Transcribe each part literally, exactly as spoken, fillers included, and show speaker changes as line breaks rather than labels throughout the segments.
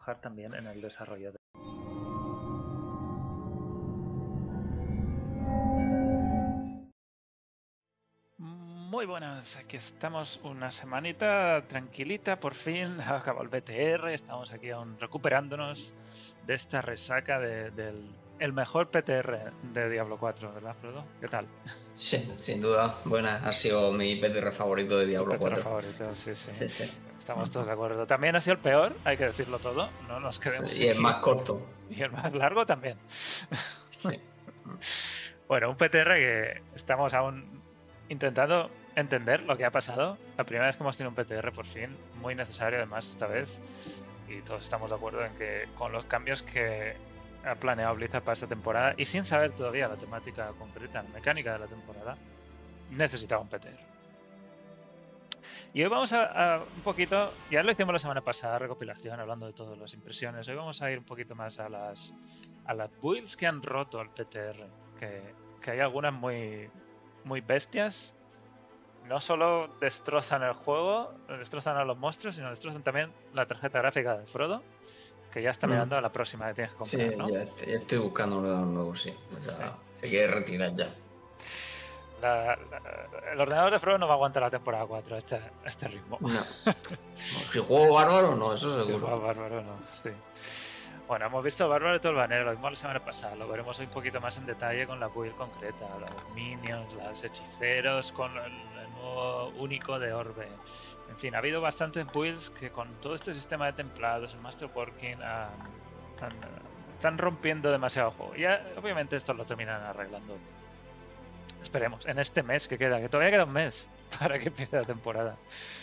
trabajar también en el desarrollo de... Muy buenas, aquí estamos una semanita tranquilita, por fin acabó el B T R, estamos aquí aún recuperándonos de esta resaca de, del el mejor P T R de Diablo cuatro, ¿verdad, Frodo? ¿Qué tal?
Sí, sin duda, buena, ha sido mi P T R favorito de Diablo
tu P T R
cuatro.
favorito, sí, sí,
Sí, sí.
Estamos todos de acuerdo. También ha sido el peor, hay que decirlo todo, no nos quedemos
Sí, y el
aquí.
más corto.
Y el más largo también.
Sí.
Bueno, un P T R que estamos aún intentando entender lo que ha pasado. La primera vez que hemos tenido un P T R, por fin, muy necesario además esta vez. Y todos estamos de acuerdo en que con los cambios que ha planeado Blizzard para esta temporada, y sin saber todavía la temática concreta, la mecánica de la temporada, necesitaba un P T R. Y hoy vamos a, a un poquito, ya lo hicimos la semana pasada, recopilación, hablando de todas las impresiones. Hoy vamos a ir un poquito más a las, a las builds que han roto el P T R, que, que hay algunas muy, muy bestias. No solo destrozan el juego, destrozan a los monstruos, sino destrozan también la tarjeta gráfica de Frodo, que ya está mirando mm. a la próxima que tienes que comprar,
sí,
¿no?
ya, ya estoy buscando un ordenador nuevo, sí. O sea, sí. Se quiere retirar ya.
La, la, el ordenador de Frodo no va a aguantar la temporada cuatro a este, a este ritmo.
No. Si juego bárbaro, no, eso seguro.
Si juego bárbaro, no, sí. Bueno, hemos visto Bárbaro de Tolvanera, lo vimos la semana pasada, lo veremos hoy un poquito más en detalle con la build concreta, los minions, los hechiceros, con el, el nuevo único de Orbe. En fin, ha habido bastantes builds que con todo este sistema de templados, el Masterworking, han, han, están rompiendo demasiado el juego. Y ya, obviamente esto lo terminan arreglando. Esperemos, en este mes que queda, que todavía queda un mes para que empiece la temporada.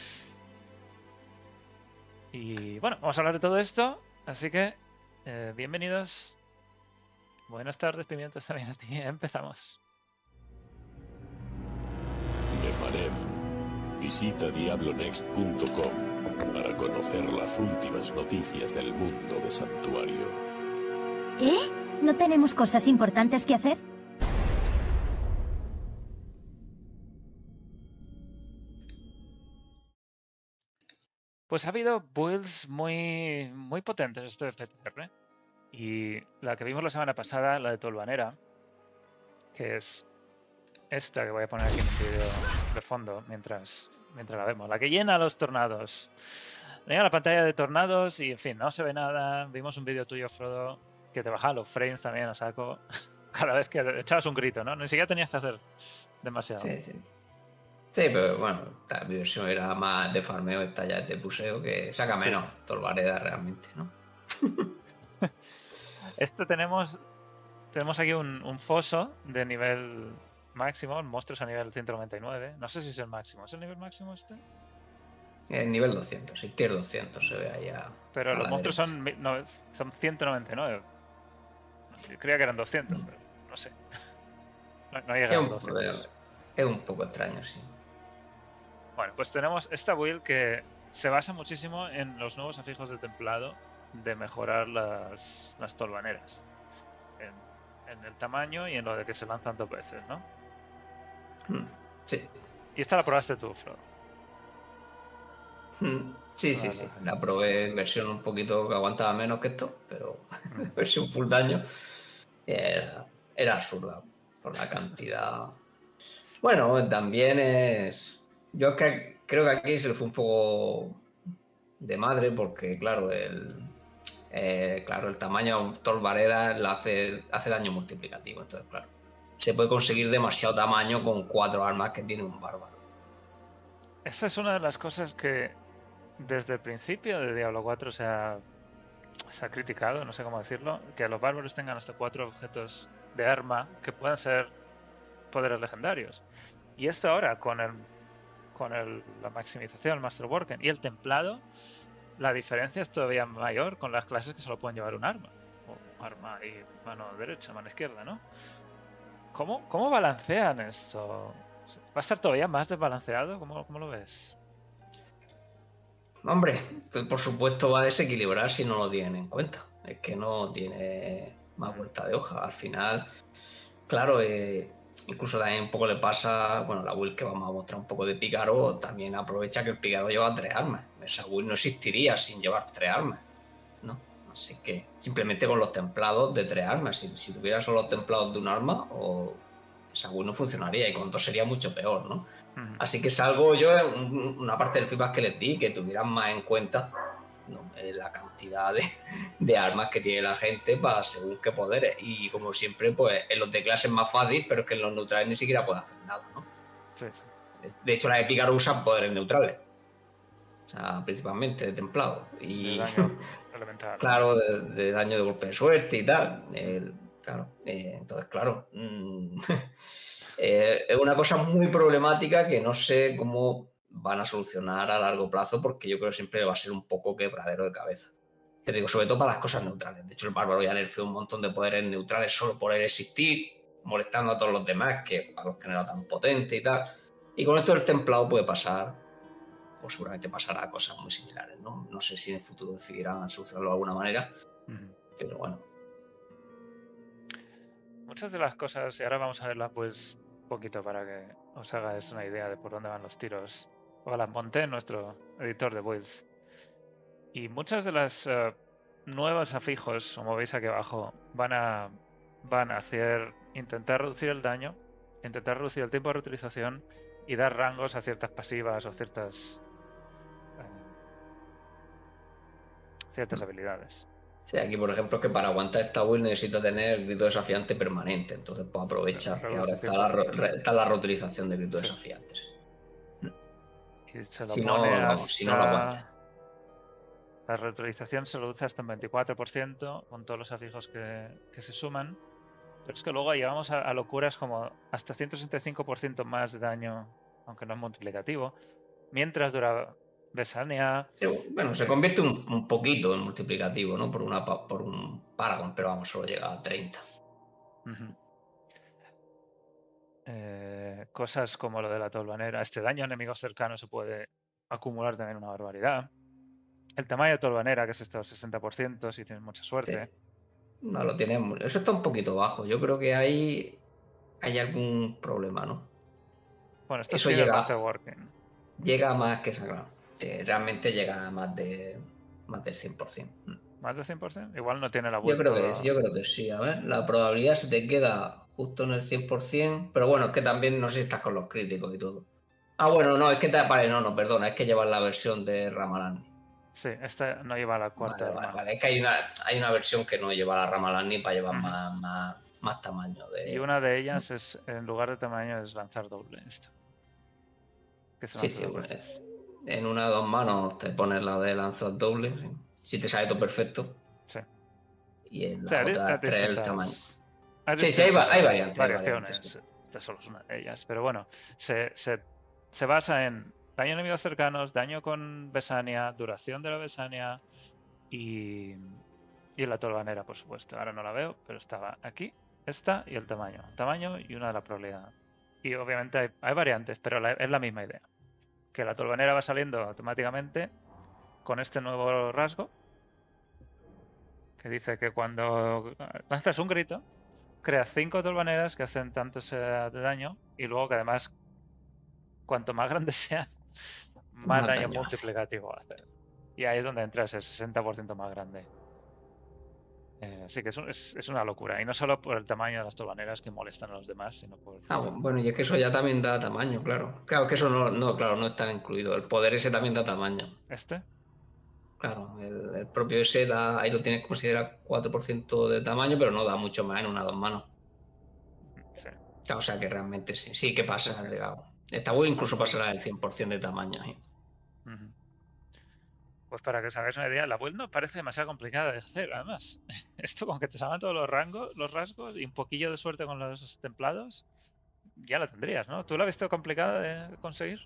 Y bueno, vamos a hablar de todo esto, así que eh, bienvenidos. Buenas tardes, pimientos, también a ti. Empezamos.
Nefarem. Visita diablo next punto com para conocer las últimas noticias del mundo de Santuario.
¿Qué? ¿No tenemos cosas importantes que hacer?
Pues ha habido builds muy, muy potentes esto de P T R. Y la que vimos la semana pasada, la de Tolvanera, que es esta que voy a poner aquí en un vídeo de fondo mientras, mientras la vemos. La que llena los tornados. Tenía la pantalla de tornados y, en fin, no se ve nada. Vimos un vídeo tuyo, Frodo, que te bajaba los frames también a saco. Cada vez que echabas un grito, ¿no? Ni siquiera tenías que hacer demasiado.
Sí, sí. Sí, pero bueno, mi versión era más de farmeo, esta ya es de puseo, que saca menos sí, sí. Tolvareda realmente, ¿no?
Esto tenemos tenemos aquí un, un foso de nivel máximo, monstruos a nivel ciento noventa y nueve. No sé si es el máximo. ¿Es el nivel máximo este?
El nivel doscientos, el tier doscientos se ve ahí a,
Pero
a
los monstruos son, no, son ciento noventa y nueve. Creía que eran doscientos, pero no sé. No, no llega
sí,
a los doscientos.
Es un poco extraño, sí.
Bueno, pues tenemos esta build que se basa muchísimo en los nuevos afijos de templado de mejorar las, las tolvaneras en, en el tamaño y en lo de que se lanzan dos veces, ¿no?
Sí.
Y esta la probaste tú, Flor.
Sí, sí, sí. La probé en versión un poquito que aguantaba menos que esto, pero versión full daño era, era absurda por la cantidad. Bueno, también es... Yo es que creo que aquí se le fue un poco de madre porque, claro, el, eh, claro, el tamaño Tolvareda le hace, hace daño multiplicativo. Entonces, claro, se puede conseguir demasiado tamaño con cuatro armas que tiene un bárbaro.
Esa es una de las cosas que desde el principio de Diablo cuatro se ha, se ha criticado, no sé cómo decirlo, que los bárbaros tengan hasta cuatro objetos de arma que puedan ser poderes legendarios. Y esto ahora, con el con el, la maximización, el Masterworking y el templado, la diferencia es todavía mayor con las clases que solo pueden llevar un arma. O arma y mano derecha, mano izquierda, ¿no? ¿Cómo, cómo balancean esto? ¿Va a estar todavía más desbalanceado? ¿Cómo, cómo lo ves?
Hombre, por supuesto va a desequilibrar si no lo tienen en cuenta. Es que no tiene más vuelta de hoja. Al final, claro, eh, incluso también un poco le pasa, bueno, la build que vamos a mostrar un poco de Pícaro también aprovecha que el Pícaro lleva tres armas. Esa build no existiría sin llevar tres armas, ¿no? Así que simplemente con los templados de tres armas. Si, si tuvieras solo los templados de un arma, o esa build no funcionaría y con dos sería mucho peor, ¿no? Uh-huh. Así que es algo yo, un, una parte del feedback que les di, que tuvieran más en cuenta, ¿no?, la cantidad de, de armas que tiene la gente para según qué poderes. Y como siempre, pues en los de clase es más fácil, pero es que en los neutrales ni siquiera puede hacer nada, ¿no?
Sí, sí.
De hecho, las de Pícaro usan poderes neutrales. O sea, principalmente de templado. Y,
de daño elemental.
Claro, de, de daño de golpe de suerte y tal. Eh, claro, eh, entonces, claro. Mmm, eh, es una cosa muy problemática que no sé cómo van a solucionar a largo plazo, porque yo creo que siempre va a ser un poco quebradero de cabeza. Te digo, sobre todo para las cosas neutrales. De hecho, el bárbaro ya nerfeó un montón de poderes neutrales solo por existir, molestando a todos los demás, que a los que no era tan potente y tal. Y con esto del templado puede pasar, o seguramente pasará cosas muy similares, ¿no? No sé si en el futuro decidirán solucionarlo de alguna manera, uh-huh. pero bueno.
Muchas de las cosas, y ahora vamos a verlas pues un poquito para que os hagáis una idea de por dónde van los tiros. O las monté en nuestro editor de builds. Y muchas de las uh, nuevos afijos, como veis aquí abajo, van a, van a hacer, intentar reducir el daño, intentar reducir el tiempo de reutilización y dar rangos a ciertas pasivas o ciertas eh, ciertas habilidades.
Sí, aquí por ejemplo es que para aguantar esta build necesita tener el grito desafiante permanente, entonces pues aprovecha sí, que ahora está la, re, está la reutilización de gritos sí. desafiantes.
Y se lo
si,
pone
no,
hasta...
no, si no lo aguanta.
La reutilización se reduce hasta un veinticuatro por ciento con todos los afijos que, que se suman. Pero es que luego llegamos a, a locuras como hasta ciento sesenta y cinco por ciento más de daño, aunque no es multiplicativo, mientras dura Besania.
Sí, bueno, se convierte un, un poquito en multiplicativo, ¿no? Por, una, por un Paragon, pero vamos, solo llega a treinta.
Uh-huh. Eh, cosas como lo de la tolvanera. Este daño a enemigos cercanos se puede acumular también una barbaridad. El tamaño de tolvanera, que es esto sesenta por ciento, si tienes mucha suerte.
Sí. No lo tenemos. Eso está un poquito bajo. Yo creo que hay, hay algún problema, ¿no?
Bueno, esto
Eso
sí
llega,
es working.
Llega a más que sagrado. Eh, realmente llega a más de más del cien por ciento.
¿Más del cien por ciento? Igual no tiene la vuelta.
Yo creo que, yo creo que sí. A ver, la probabilidad se te queda justo en el cien por ciento. Pero bueno, es que también no sé si estás con los críticos y todo. Ah, bueno, no, es que te... Vale, no, no, perdona. Es que llevas la versión de Ramalani.
Sí, esta no lleva la cuarta.
Vale, vale, vale. Es que hay una, hay una versión que no lleva la Ramalani para llevar uh-huh. más, más, más tamaño. De...
Y una de ellas es, en lugar de tamaño, es lanzar doble esto.
Que sí, sí, pues, en una de dos manos te pones la de lanzar doble. ¿Sí? Si te sale todo perfecto.
Sí.
Y en la
o sea,
otra tres el tamaño.
Hay
sí, sí, hay, hay variantes.
Variaciones.
Hay variantes, sí.
Esta solo es una de ellas. Pero bueno, se, se, se basa en daño a enemigos cercanos, daño con Besania, duración de la Besania y, y la tolvanera, por supuesto. Ahora no la veo, pero estaba aquí. Esta y el tamaño. Tamaño y una de la probabilidad. Y obviamente hay, hay variantes, pero la, es la misma idea. Que la tolvanera va saliendo automáticamente con este nuevo rasgo. Que dice que cuando lanzas un grito, creas cinco tolvaneras que hacen tanto de daño. Y luego que además, cuanto más grande sea, más, más daño, daño multiplicativo hace. Y ahí es donde entra ese sesenta por ciento más grande. Eh, así que es, un, es, es una locura. Y no solo por el tamaño de las tolvaneras que molestan a los demás, sino por...
Ah, bueno, y es que eso ya también da tamaño, claro. Claro, que eso no, no, claro, no está incluido. El poder ese también da tamaño.
¿Este?
Claro, el, el propio ese da, ahí lo tienes que considerar cuatro por ciento de tamaño, pero no da mucho más en una dos manos.
Sí.
Claro, o sea que realmente sí, sí que pasa, sí, sí. Digamos. Esta web incluso pasará el cien por ciento de tamaño. ¿Eh?
Uh-huh. Pues para que os hagáis una idea, la build no parece demasiado complicada de hacer, además. Esto con que te salgan todos los rangos, los rasgos y un poquillo de suerte con los templados, ya la tendrías, ¿no? ¿Tú la has visto complicada de conseguir?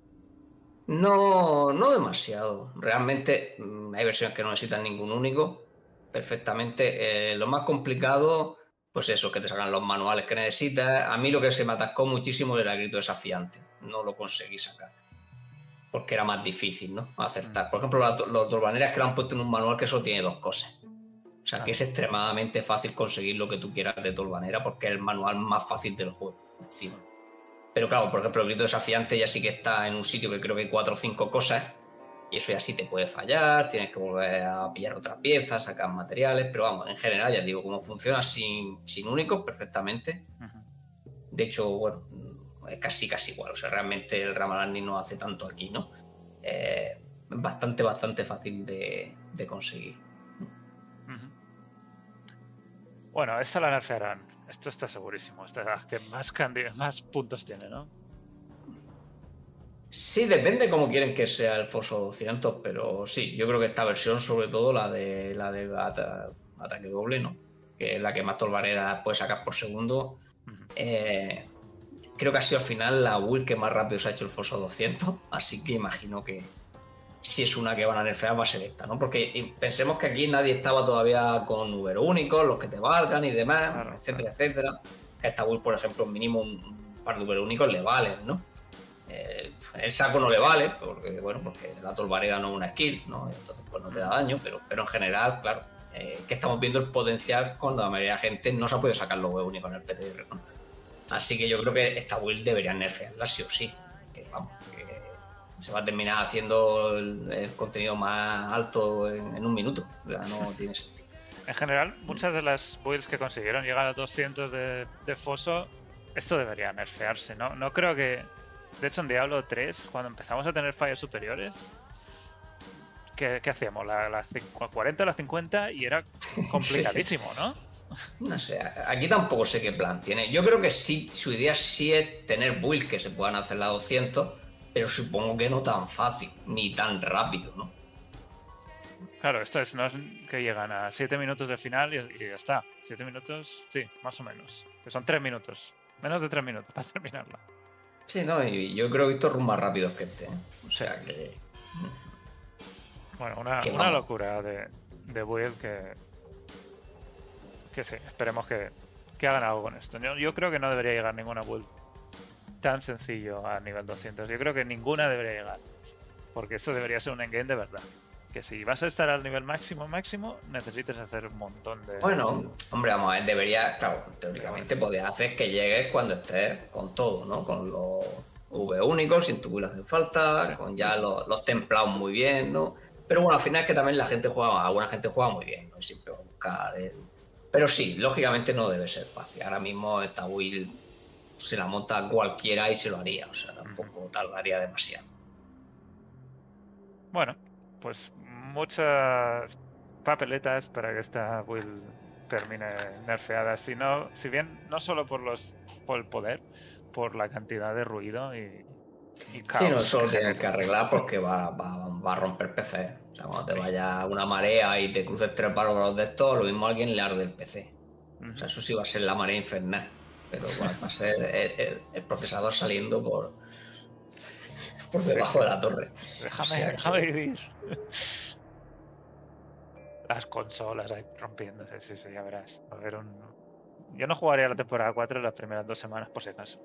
No, no demasiado. Realmente hay versiones que no necesitan ningún único perfectamente. Eh, lo más complicado, pues eso, que te salgan los manuales que necesitas. A mí lo que se me atascó muchísimo era el grito desafiante. No lo conseguí sacar. Porque era más difícil, ¿no? Acertar. Por ejemplo, los, los tolvaneras que lo han puesto en un manual que solo tiene dos cosas. O sea, que es extremadamente fácil conseguir lo que tú quieras de tolvanera porque es el manual más fácil del juego. Encima. Pero claro, por ejemplo, el grito desafiante ya sí que está en un sitio que creo que hay cuatro o cinco cosas y eso ya sí te puede fallar, tienes que volver a pillar otras piezas, sacar materiales, pero vamos, en general ya digo, como funciona sin, sin únicos perfectamente. Uh-huh. De hecho, bueno, es casi casi igual, o sea, realmente el Ramalani no hace tanto aquí, ¿no? Eh, bastante, bastante fácil de, de conseguir.
Uh-huh. Bueno, esta la nerfearán, esto está segurísimo, esta es la que más, candi- más puntos tiene, ¿no?
Sí, depende cómo quieren que sea el Foso doscientos, pero sí, yo creo que esta versión, sobre todo la de la de ata- ataque doble, ¿no? Que es la que más tolvaredas puede sacar por segundo. Uh-huh. Eh, creo que ha sido al final la build que más rápido se ha hecho el Foso doscientos, así que imagino que si es una que van a nerfear va a ser esta, ¿no? Porque pensemos que aquí nadie estaba todavía con Uber únicos, los que te valgan y demás, claro, etcétera, claro. etcétera. Que a esta build, por ejemplo, mínimo un par de Uber únicos le valen, ¿no? Eh, el saco no le vale, porque bueno, porque la tolvareda no es una skill, ¿no? Entonces pues no te da daño, pero, pero en general, claro, eh, que estamos viendo el potencial cuando la mayoría de la gente no se ha podido sacar los huevos únicos en el P T R, ¿no? Así que yo creo que esta build deberían nerfearla sí o sí, que vamos, que se va a terminar haciendo el, el contenido más alto en, en un minuto, o sea, no tiene sentido.
En general, muchas de las builds que consiguieron llegar a doscientos de, de foso, esto debería nerfearse, ¿no? No creo que... De hecho, en Diablo tres, cuando empezamos a tener fallos superiores, ¿qué, qué hacíamos? La, la cuarenta o la cincuenta y era complicadísimo, ¿no?
No sé, aquí tampoco sé qué plan tiene. Yo creo que sí, su idea sí es tener builds que se puedan hacer la doscientos, pero supongo que no tan fácil, ni tan rápido, ¿no?
Claro, esto es, no es que llegan a siete minutos de final y, y ya está. siete minutos, sí, más o menos. Que son tres minutos. Menos de tres minutos para terminarla.
Sí, no, y yo creo que estos son más rápidos que este, ¿eh? O sea que...
Bueno, una, una locura de, de build que... Que sí, esperemos que, que hagan algo con esto. Yo, yo creo que no debería llegar ninguna build tan sencillo a nivel doscientos. Yo creo que ninguna debería llegar. Porque esto debería ser un endgame de verdad. Que si vas a estar al nivel máximo, máximo, necesitas hacer un montón de...
Bueno, hombre, vamos a ver, debería, claro, teóricamente podrías hacer que llegues cuando estés con todo, ¿no? Con los V únicos, sin tu build hacer falta, sí, con ya sí. los, los templados muy bien, ¿no? Pero bueno, al final es que también la gente juega, alguna gente juega muy bien, ¿no? Siempre va a buscar el... Pero sí, lógicamente no debe ser fácil. Ahora mismo esta build se la monta cualquiera y se lo haría, o sea, tampoco tardaría demasiado.
Bueno, pues muchas papeletas para que esta build termine nerfeada, sino, si bien no solo por los por el poder, por la cantidad de ruido y, y caos.
Sí, no, eso lo tienen que arreglar porque va, va, va a romper P C. O sea, cuando te vaya una marea y te cruces tres bárbaros de estos, lo mismo a alguien le arde el P C. Uh-huh. O sea, eso sí va a ser la marea infernal. Pero bueno, va a ser el, el, el procesador saliendo por... por debajo sí, sí. de la torre.
Déjame, o sea, déjame que... vivir. Las consolas ahí rompiéndose, sí, sí, ya verás. A ver, un... Yo no jugaría la temporada cuatro las primeras dos semanas, por si acaso.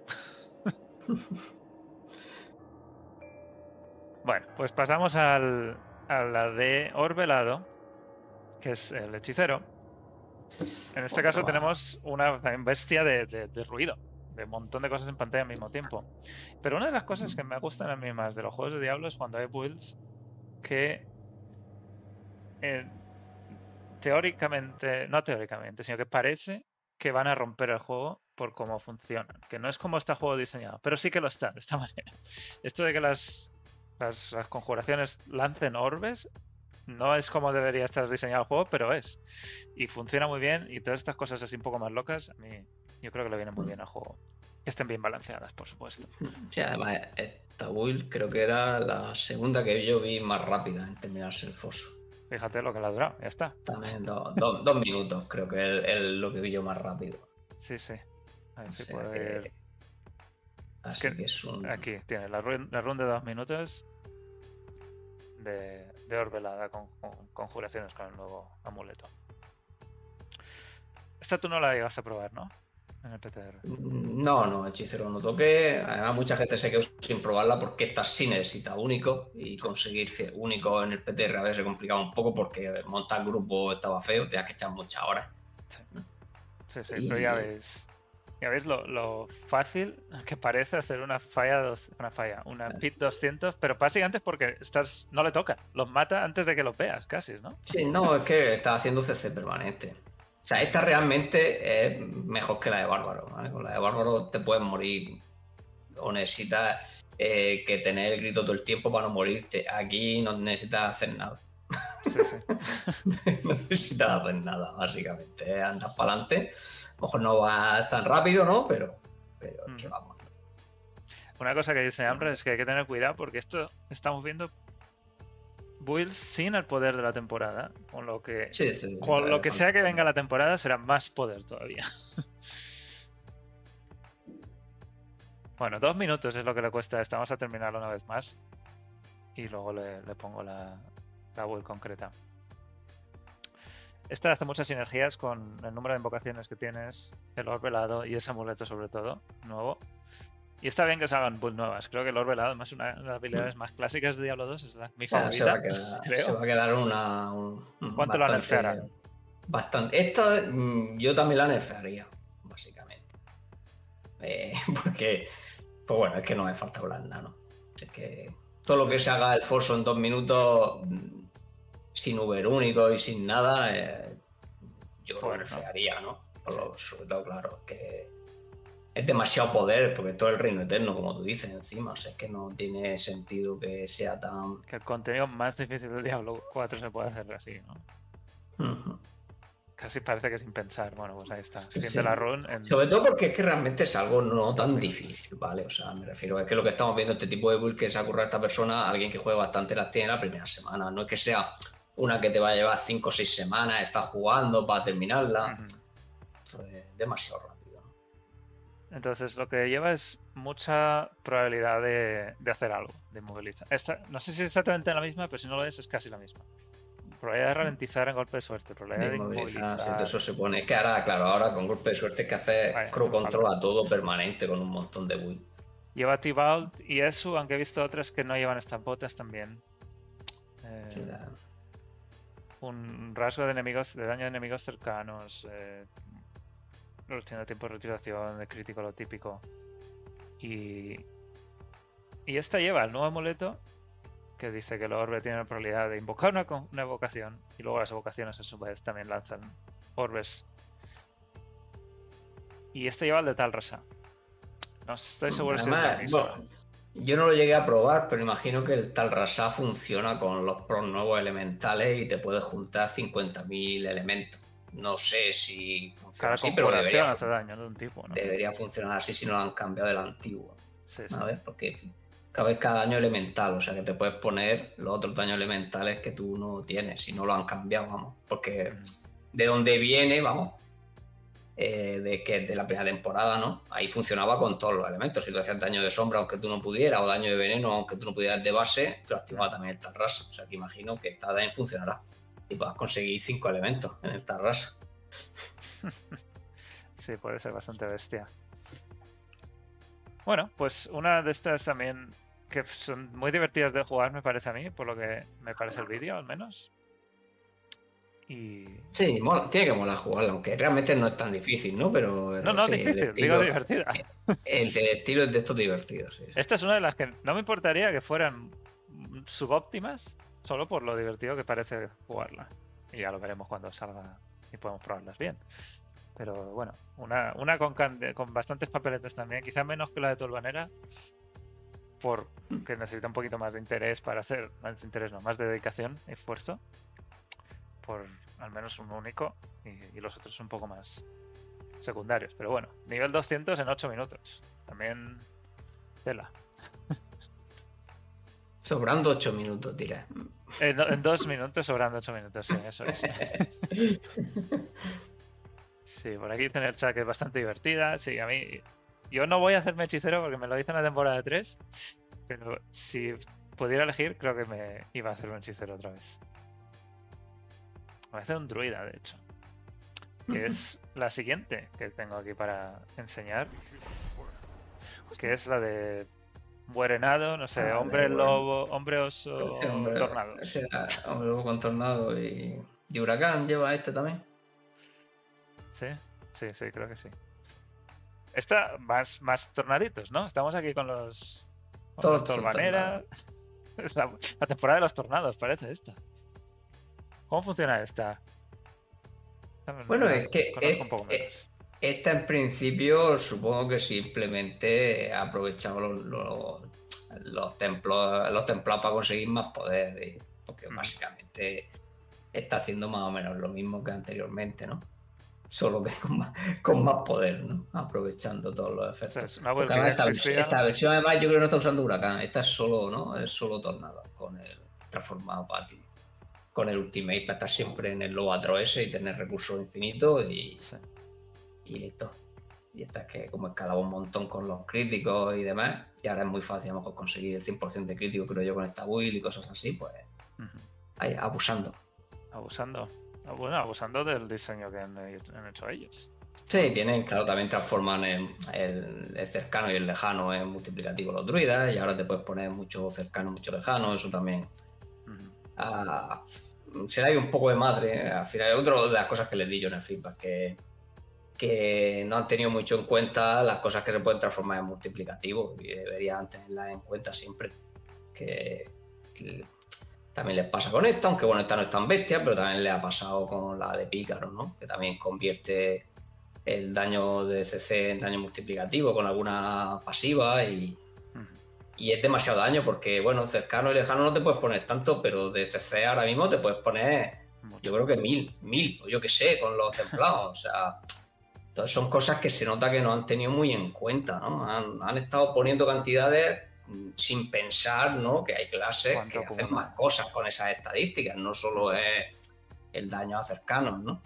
Bueno, pues pasamos al, a la de Orbelado, que es el hechicero. En este Otra caso va. tenemos una bestia de, de, de ruido, de un montón de cosas en pantalla al mismo tiempo. Pero una de las cosas que me gustan a mí más de los juegos de Diablo es cuando hay builds que eh, teóricamente, no teóricamente, sino que parece que van a romper el juego por cómo funcionan, que no es como está el juego diseñado, pero sí que lo está de esta manera. Esto de que las, las, las conjuraciones lancen orbes no es como debería estar diseñado el juego, pero es. Y funciona muy bien, y todas estas cosas así un poco más locas, a mí yo creo que le vienen muy bien al juego. Que estén bien balanceadas, por supuesto.
Sí, además, esta build creo que era la segunda que yo vi más rápida en terminarse el foso.
Fíjate lo que le ha durado, ya está.
También do, do, dos minutos, creo que es, es lo que vi yo más rápido.
Sí, sí. Ahí sí
o sea
puede
que...
ir.
Así
que,
que es un...
Aquí tiene la, run, la run de dos minutos de, de Orbelada con, con conjuraciones con el nuevo amuleto. Esta tú no la llegas a probar, ¿no? En el P T R.
No, no, hechicero no toqué. Además, mucha gente se quedó sin probarla porque esta sí necesita único y conseguir único en el P T R a veces se complicaba un poco porque montar grupo estaba feo, tenías que echar muchas horas.
Sí, sí, sí y... pero ya ves. Ya veis lo, lo fácil que parece hacer una falla, dos, una falla, una pit doscientos, pero básicamente es porque estás, no le toca, los mata antes de que los veas, casi, ¿no?
Sí, no, es que está haciendo C C permanente. O sea, esta realmente es mejor que la de Bárbaro, ¿vale? Con la de Bárbaro te puedes morir o necesitas eh, que tener el grito todo el tiempo para no morirte. Aquí no necesitas hacer nada.
Sí, sí.
No necesitas hacer nada, básicamente. Andas para adelante. A lo mejor no vas tan rápido, ¿no? Pero, pero
Mm.
que vamos.
Una cosa que dice Amber es que hay que tener cuidado porque esto estamos viendo builds sin el poder de la temporada, con lo que
Sí, sí,
con lo que sea que
falta-
venga la temporada será más poder todavía. Bueno, dos minutos es lo que le cuesta esta. Vamos a terminarlo una vez más y luego le, le pongo la, la build concreta. Esta hace muchas sinergias con el número de invocaciones que tienes, el orbe helado y ese amuleto sobre todo, nuevo. Y está bien que se hagan build nuevas. Creo que el orbe helado, además, una de las habilidades más clásicas de Diablo dos, es la, mi
O sea,
favorita.
se va a quedar,
creo.
se va a quedar una. Un,
¿Cuánto la nerfearán?
Bastante. Esta mm, yo también la nerfearía, básicamente. Eh, porque, pues bueno, es que no me falta hablar nada, ¿no? Es que todo lo que se haga el Forzo en dos minutos, mm, sin Uber único y sin nada, eh, yo
Fuera,
lo
¿no?
nerfearía, ¿no? Por
Sí.
lo- sobre todo, claro, que es demasiado poder, porque todo el reino eterno, como tú dices, encima. O sea, es que no tiene sentido que sea tan.
Que el contenido más difícil de Diablo cuatro se puede hacer así, ¿no?
Ujú.
Casi parece que sin pensar. Bueno, pues ahí está.
Sí,
Siguiente
sí.
la run en...
Sobre todo porque es que realmente es algo no tan
Muy
difícil, ¿vale? O sea, me refiero, es que lo que estamos viendo, este tipo de build que se ha ocurrido a esta persona, alguien que juegue bastante las tiene la primera semana. No es que sea una que te va a llevar cinco o seis semanas, estás jugando para terminarla.
Ujú.
Esto es demasiado rápido.
Entonces lo que lleva es mucha probabilidad de, de hacer algo, de inmovilizar. Esta, no sé si es exactamente la misma, pero si no lo es, es casi la misma. Probabilidad de ralentizar en golpe de suerte, probabilidad de
Inmovilizar,
inmovilizar.
eso se pone. Es que ahora, claro, ahora con golpe de suerte es que hace
Vaya,
crow
esto me
control
falta.
a todo permanente con un montón de build.
Lleva T-Vault y eso, aunque he visto otras que no llevan estas botas también. Eh,
Sí, la-
un rasgo de enemigos, de daño de enemigos cercanos, eh, reducción de tiempo de retiración, de crítico, lo típico. Y, y esta lleva el nuevo amuleto que dice que el orbe tiene la probabilidad de invocar una, co- una evocación y luego las evocaciones a su vez también lanzan orbes. Y este lleva el de Tal Rasa. No estoy seguro si es la
Además,
misma.
bueno, yo no lo llegué a probar, pero imagino que el tal Rasa funciona con los pros nuevos elementales y te puedes juntar cincuenta mil elementos. No sé si funciona
Cada
así, pero
conjuración
debería,
hace daño de un tipo, ¿no?
debería funcionar así si no lo han cambiado del antiguo.
Sí, sí.
¿Sabes? Porque cada vez cada daño elemental, o sea que te puedes poner los otros daños elementales que tú no tienes, si no lo han cambiado, vamos. Porque
Ujú.
de donde viene, vamos, eh, de que de la primera temporada, ¿no? Ahí funcionaba con todos los elementos. Si tú hacías daño de sombra aunque tú no pudieras, o daño de veneno aunque tú no pudieras de base, te lo activaba también el Tarrasa. O sea que imagino que esta también funcionará. Y puedas conseguir cinco elementos en el Tarrasa.
Sí, puede ser bastante bestia. Bueno, pues una de estas también que son muy divertidas de jugar, me parece a mí, por lo que me parece el vídeo, al menos. Y...
Sí, mola- tiene que molar jugarla, aunque realmente no es tan difícil, ¿no? Pero
No, no,
sí, el
difícil,
estilo,
digo divertida.
el de estilo es de estos divertidos. Sí, sí.
Esta es una de las que no me importaría que fueran subóptimas, solo por lo divertido que parece jugarla. Y ya lo veremos cuando salga y podemos probarlas bien. Pero bueno, una, una con, can- con bastantes papeletes también, quizá menos que la de Tolvanera, porque necesita un poquito más de interés para hacer, más de interés no, más de dedicación y esfuerzo, por al menos un único, y, y los otros un poco más secundarios. Pero bueno, nivel doscientos en ocho minutos, también tela.
Sobrando ocho minutos, diré.
En, en dos minutos sobrando ocho minutos, sí, eso es. Sí, por aquí tiene el chat que es bastante divertida. Sí, a mí. Yo no voy a hacerme hechicero porque me lo hice en la temporada tres. Pero si pudiera elegir, creo que me iba a hacer un hechicero otra vez. Voy a hacer un druida, de hecho. Que es la siguiente que tengo aquí para enseñar. Que es la de Buerenado, no sé,
Ah,
hombre
de Bueren-
lobo, hombre oso,
Ese hombre,
tornado.
ese era hombre lobo con tornado y, y huracán lleva este también.
Sí, sí, sí, creo que sí. Esta, más, más tornaditos, ¿no? Estamos aquí con los... Con
Todos
los
son
torbaneras. Es la, la temporada de los tornados, parece esta. ¿Cómo funciona esta? esta
Bueno,
la
es que
conozco
es-
un poco
es-
menos.
esta en principio supongo que simplemente ha aprovechado los, los, los templos los templados para conseguir más poder, y- porque
Mm.
básicamente está haciendo más o menos lo mismo que anteriormente, ¿no? Solo que con más, con más poder, ¿no? Aprovechando todos los
O sea,
efectos.
es una web
Porque
que ya
además esta, vers-
existía.
esta versión además yo creo que no está usando huracán, esta es solo, ¿no? Es solo tornado con el transformado Patty. Con el Ultimate para estar siempre en el Lobatro ese y tener recursos infinitos y,
Sí.
y listo. Y esta es que como escalaba un montón con los críticos y demás, y ahora es muy fácil a lo mejor conseguir el cien por ciento de crítico, creo yo, con esta build y cosas así, pues
Ujú.
ahí, abusando.
Abusando. Bueno, abusando del diseño que han, han hecho ellos.
Sí, tienen, claro, también transforman el, el- el cercano y el lejano en multiplicativo los druidas, y ahora te puedes poner mucho cercano, mucho lejano, eso también.
Ujú.
Ah, se le ha ido un poco de madre. Al final, es otra de las cosas que les di yo en el feedback, que, que no han tenido mucho en cuenta las cosas que se pueden transformar en multiplicativo, y deberían tenerlas en cuenta siempre. Que, que también les pasa con esta, aunque bueno, esta no es tan bestia, pero también le ha pasado con la de Pícaro, ¿no? Que también convierte el daño de C C en daño multiplicativo con alguna pasiva y,
Ujú.
y es demasiado daño porque, bueno, cercano y lejano no te puedes poner tanto, pero de C C ahora mismo te puedes poner,
Mucho.
yo creo que mil, mil, o yo qué sé, con los templados. O sea, entonces son cosas que se nota que no han tenido muy en cuenta, ¿no? Han, han estado poniendo cantidades mm, sin pensar, ¿no? Que hay clases
¿Cuánto
que hacen
acumula?
más cosas con esas estadísticas, no solo es el daño a cercanos, ¿no?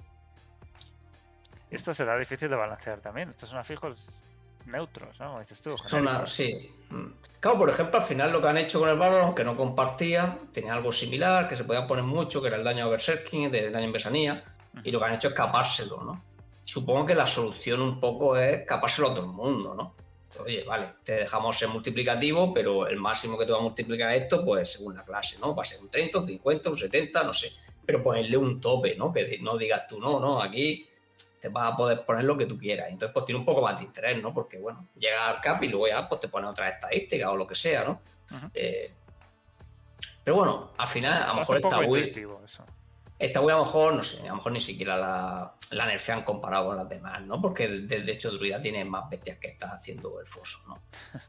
Esto será difícil de balancear también. Estos son a fijos neutros, ¿no? Como dices tú,
Son una-
genéricos.
sí. Mm. Claro, por ejemplo, al final lo que han hecho con el Valor, aunque no compartía, tenía algo similar, que se podía poner mucho, que era el daño a Berserking, de daño en Besanía, y lo que han hecho es escapárselo, ¿no? Supongo que la solución un poco es escapárselo a todo el mundo, ¿no? Oye, vale, te dejamos ser multiplicativo, pero el máximo que te va a multiplicar esto, pues según la clase, ¿no? Va a ser un treinta, un cincuenta, un setenta, no sé. Pero ponerle un tope, ¿no? Que no digas tú, no, no, aquí te vas a poder poner lo que tú quieras. Entonces, pues tiene un poco más de interés, ¿no? Porque, bueno, llega al cap y luego ya pues, te pones otras estadísticas o lo que sea, ¿no?
Ujú.
Eh, pero bueno, al final, a lo
Lo hace
mejor
un poco
esta build,
intuitivo eso.
esta build a lo mejor, no sé, a lo mejor ni siquiera la, la nerfean comparado con las demás, ¿no? Porque de, de hecho Druida tiene más bestias que está haciendo el foso, ¿no?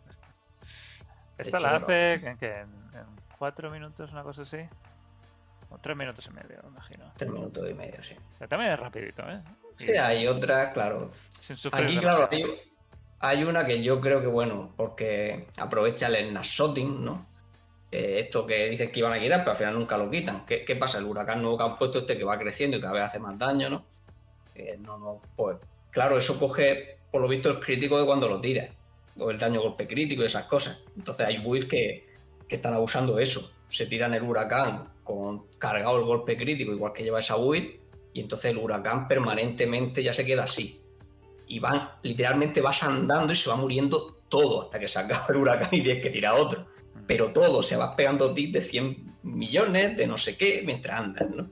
Esta
hecho,
la
no.
hace ¿en, qué? ¿En, en cuatro minutos, una cosa así? O tres minutos y medio, me imagino.
Tres minutos y medio, sí.
O sea, también es rapidito, ¿eh?
Sí,
Y
hay otras, claro.
sin sufrir
Aquí, claro,
demasiado.
hay, hay una que yo creo que, bueno, porque aprovecha el snapshotting, ¿no? Eh, esto que dicen que iban a quitar, pero al final nunca lo quitan. ¿Qué, qué pasa? El huracán nuevo que han puesto este que va creciendo y cada vez hace más daño, ¿no? Eh, no, no, pues claro, eso coge, por lo visto, el crítico de cuando lo tiras, o el daño golpe crítico y esas cosas. Entonces hay builds que, que están abusando de eso. Se tiran el huracán con cargado el golpe crítico, igual que lleva esa build, y entonces el huracán permanentemente ya se queda así. Y van, literalmente vas andando y se va muriendo todo hasta que se acaba el huracán y tienes que tirar otro. Pero todo, se va pegando tips de cien millones, de no sé qué, mientras andas, ¿no?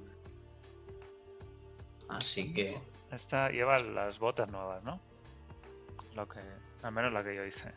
Así que...
Esta lleva las botas nuevas, ¿no? Lo que, al menos la que yo hice.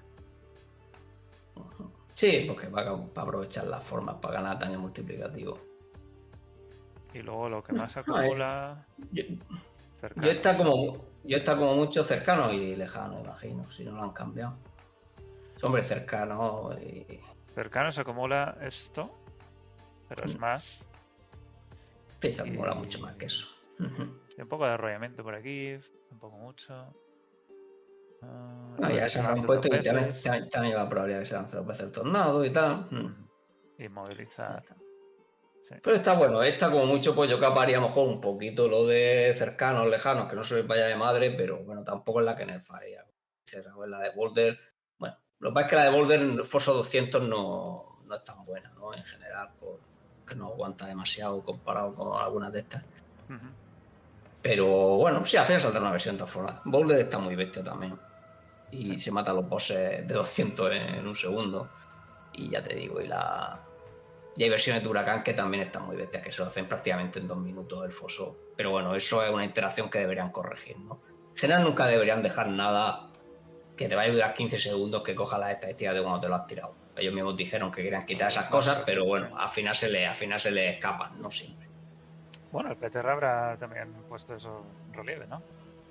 Sí, porque va a, para aprovechar las formas para ganar daño multiplicativo.
Y luego lo que más
No,
acumula...
Yo,
cercanos.
yo está como yo está como mucho cercano y lejano, imagino, si no lo han cambiado. Hombre, cercano y...
Cercanos acumula esto, pero es
Mm.
más.
Sí, se acumula
Y-
mucho más que eso. Ujú.
Y un poco de arrollamiento por aquí, tampoco mucho. Ah,
No, ya
que
se
lance
han puesto
dos
y también,
veces.
también, también lleva probabilidad que se lance dos veces el tornado y tal. Mm.
Ujú. Y movilizar. Sí.
Pero está bueno, esta como mucho pues yo caparía a lo mejor un poquito lo de cercanos, lejanos, que no se les vaya de madre, pero bueno, tampoco es la que nerfaría. Es la de Boulder. Bueno, lo que pasa es que la de Boulder en Foso doscientos no, no es tan buena, ¿no? En general, porque no aguanta demasiado comparado con algunas de estas.
Ujú.
Pero bueno, sí, al final saldrá una versión de todas formas. Boulder está muy bestia también. Y
Sí.
se mata a los bosses de doscientos en un segundo. Y ya te digo, y la... Y hay versiones de Huracán que también están muy bestias, que se lo hacen prácticamente en dos minutos el foso. Pero bueno, eso es una interacción que deberían corregir, ¿no? En general nunca deberían dejar nada que te va a ayudar quince segundos que coja las estadísticas de cuando te lo has tirado. Ellos mismos dijeron que querían quitar esas cosas, pero bueno, al final se le, al final se le escapan, no siempre.
Bueno, el P T R habrá también puesto eso en relieve, ¿no?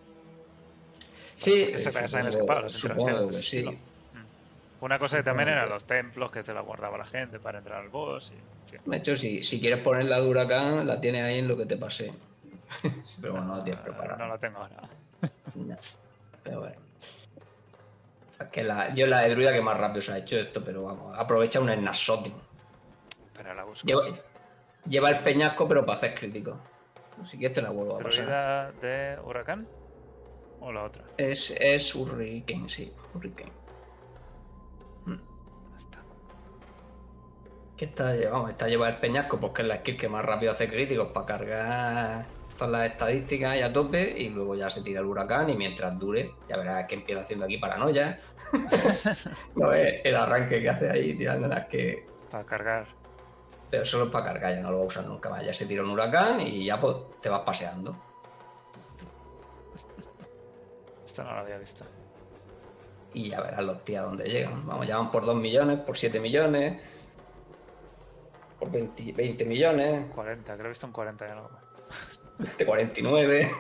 Sí,
Que se
supongo,
les hayan escapado las
supongo
interacciones de
que
ese
sí.
estilo. Una cosa que
Supongo
también eran
que-
los templos que se la guardaba la gente para entrar al boss. Y, en fin.
De hecho, si, si quieres poner la de huracán, la tienes ahí en lo que te pasé. Pero bueno, no la tienes
Ah,
preparada.
no la tengo ahora.
No. Pero bueno. Es que la, yo la de druida que más rápido se ha hecho esto, pero vamos, aprovecha un snapshotting.
Pero la busco.
Lleva, lleva el peñasco, pero para hacer crítico. Si quieres te la vuelvo a pasar.
¿Druida de huracán? ¿O la otra?
Es, es Hurricane, sí, Hurricane.
Ahí está.
Que está, vamos, está lleva el peñasco porque es la skill que más rápido hace críticos para cargar todas las estadísticas y a tope, y luego ya se tira el huracán y mientras dure, ya verás que empieza haciendo aquí paranoia. No es el arranque que hace ahí tirando las que...
Para cargar.
Pero solo es para cargar, ya no lo va a usar nunca más. Ya se tira un huracán y ya pues te vas paseando.
Esta no la había visto.
Y ya verás los tías dónde llegan. Vamos, ya van por dos millones, por siete millones, por veinte, veinte millones,
cuarenta, creo que he visto un cuarenta y algo.
de cuarenta y nueve.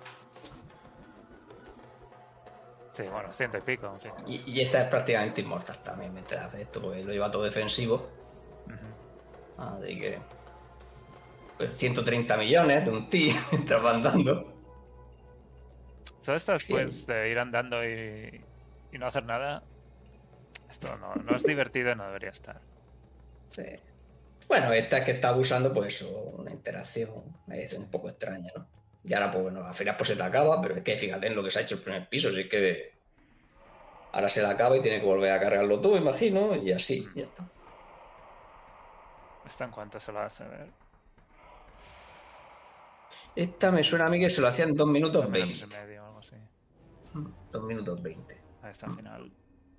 Sí, bueno, ciento y pico, en fin.
Y, y esta es prácticamente inmortal también mientras hace esto, porque lo lleva todo defensivo.
Ujú.
Así que. Pues ciento treinta millones de un tío mientras van dando.
Todo esto después de ir andando y, y no hacer nada, esto no, no es divertido y no debería estar.
Sí. Bueno, esta es que está abusando, pues eso, una interacción es un poco extraña, ¿no? Y ahora, pues bueno, al final pues se te acaba, pero es que fíjate en lo que se ha hecho el primer piso, si es que ahora se le acaba y tiene que volver a cargarlo todo, imagino, y así, ya está.
¿Esta en cuánto se lo hace? A ver.
Esta me suena a mí que se lo hacía en dos minutos
Dos minutos
veinte.
y medio o algo así.
dos minutos veinte.
Ahí está al final.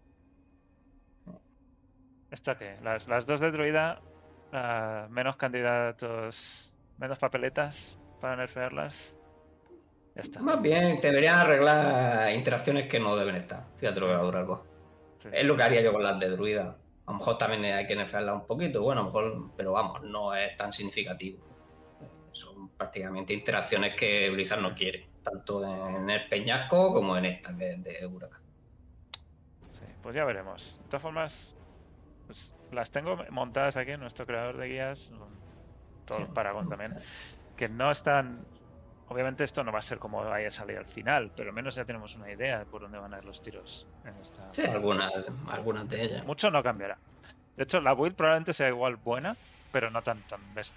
¿Esta qué? Las, las dos de druida, ah, menos candidatos, menos papeletas para nerfearlas. Ya está.
Más bien, te deberían arreglar interacciones que no deben estar. Fíjate lo que va a durar vos.
Sí.
Es lo que haría yo con las de druida. A lo mejor también hay que nerfearlas un poquito, bueno, a lo mejor, pero vamos, no es tan significativo. Son prácticamente interacciones que Blizzard no quiere, tanto en el peñasco como en esta que es de huracán.
Sí, pues ya veremos. De todas formas, pues las tengo montadas aquí en nuestro creador de guías, todos
Sí.
los Paragon también, que no están... Obviamente esto no va a ser como vaya a salir al final, pero al menos ya tenemos una idea de por dónde van a ir los tiros en esta...
Sí, algunas, algunas de ellas.
Mucho no cambiará. De hecho, la build probablemente sea igual buena, pero no tan, tan bestia.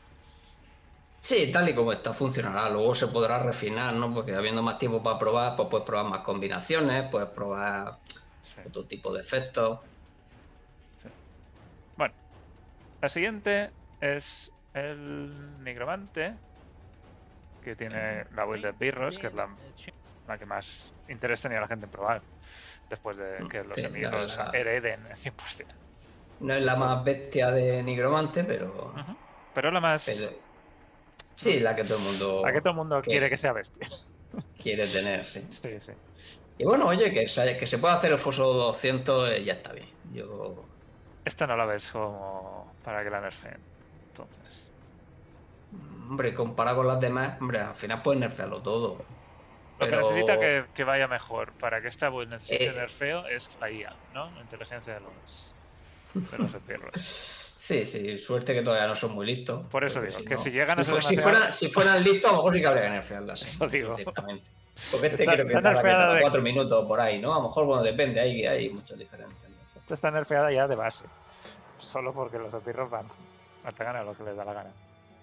Sí, tal y como está funcionará. Luego se podrá refinar, ¿no? Porque habiendo más tiempo para probar, pues puedes probar más combinaciones, puedes probar
Sí.
otro tipo de efectos.
Sí. Bueno, la siguiente es el Nigromante, que tiene la build de Birros, que es la, la que más interés tenía la gente en probar, después de que los
Sí,
enemigos
la-
hereden el cien por ciento.
No es la más bestia de Nigromante, pero...
Ujú. Pero la más...
pero- Sí, la que todo el mundo...
La que todo el mundo
que
quiere que sea bestia.
quiere tener, sí.
Sí, sí.
Y bueno, oye, que se, que se pueda hacer el foso doscientos, eh, ya está bien. Yo...
Esta no la ves como para que la nerfeen. Entonces...
Hombre, comparado con las demás, hombre, al final puedes nerfearlo todo.
Lo
Pero...
que necesita que, que vaya mejor para que esta build necesite
Eh.
nerfeo es la I A, ¿no? La inteligencia de los, de los esbirros.
Sí, sí, suerte que todavía no son muy listos.
Por eso
porque
digo,
si
que
no-
si llegan a
si,
ser
fu- si,
demasiado-
fuera- si fueran listos, a lo mejor sí que habría que nerfearlas. sí,
Eso digo.
ciertamente. Porque este
Está-
creo que
está
tarda que
nerfeada
cada
de-
cuatro minutos por ahí, ¿no? A lo mejor, bueno, depende, hay, hay muchos diferentes. ¿no?
Esta está nerfeada ya de base. Solo porque los esbirros van. Atacan a lo que les da la gana.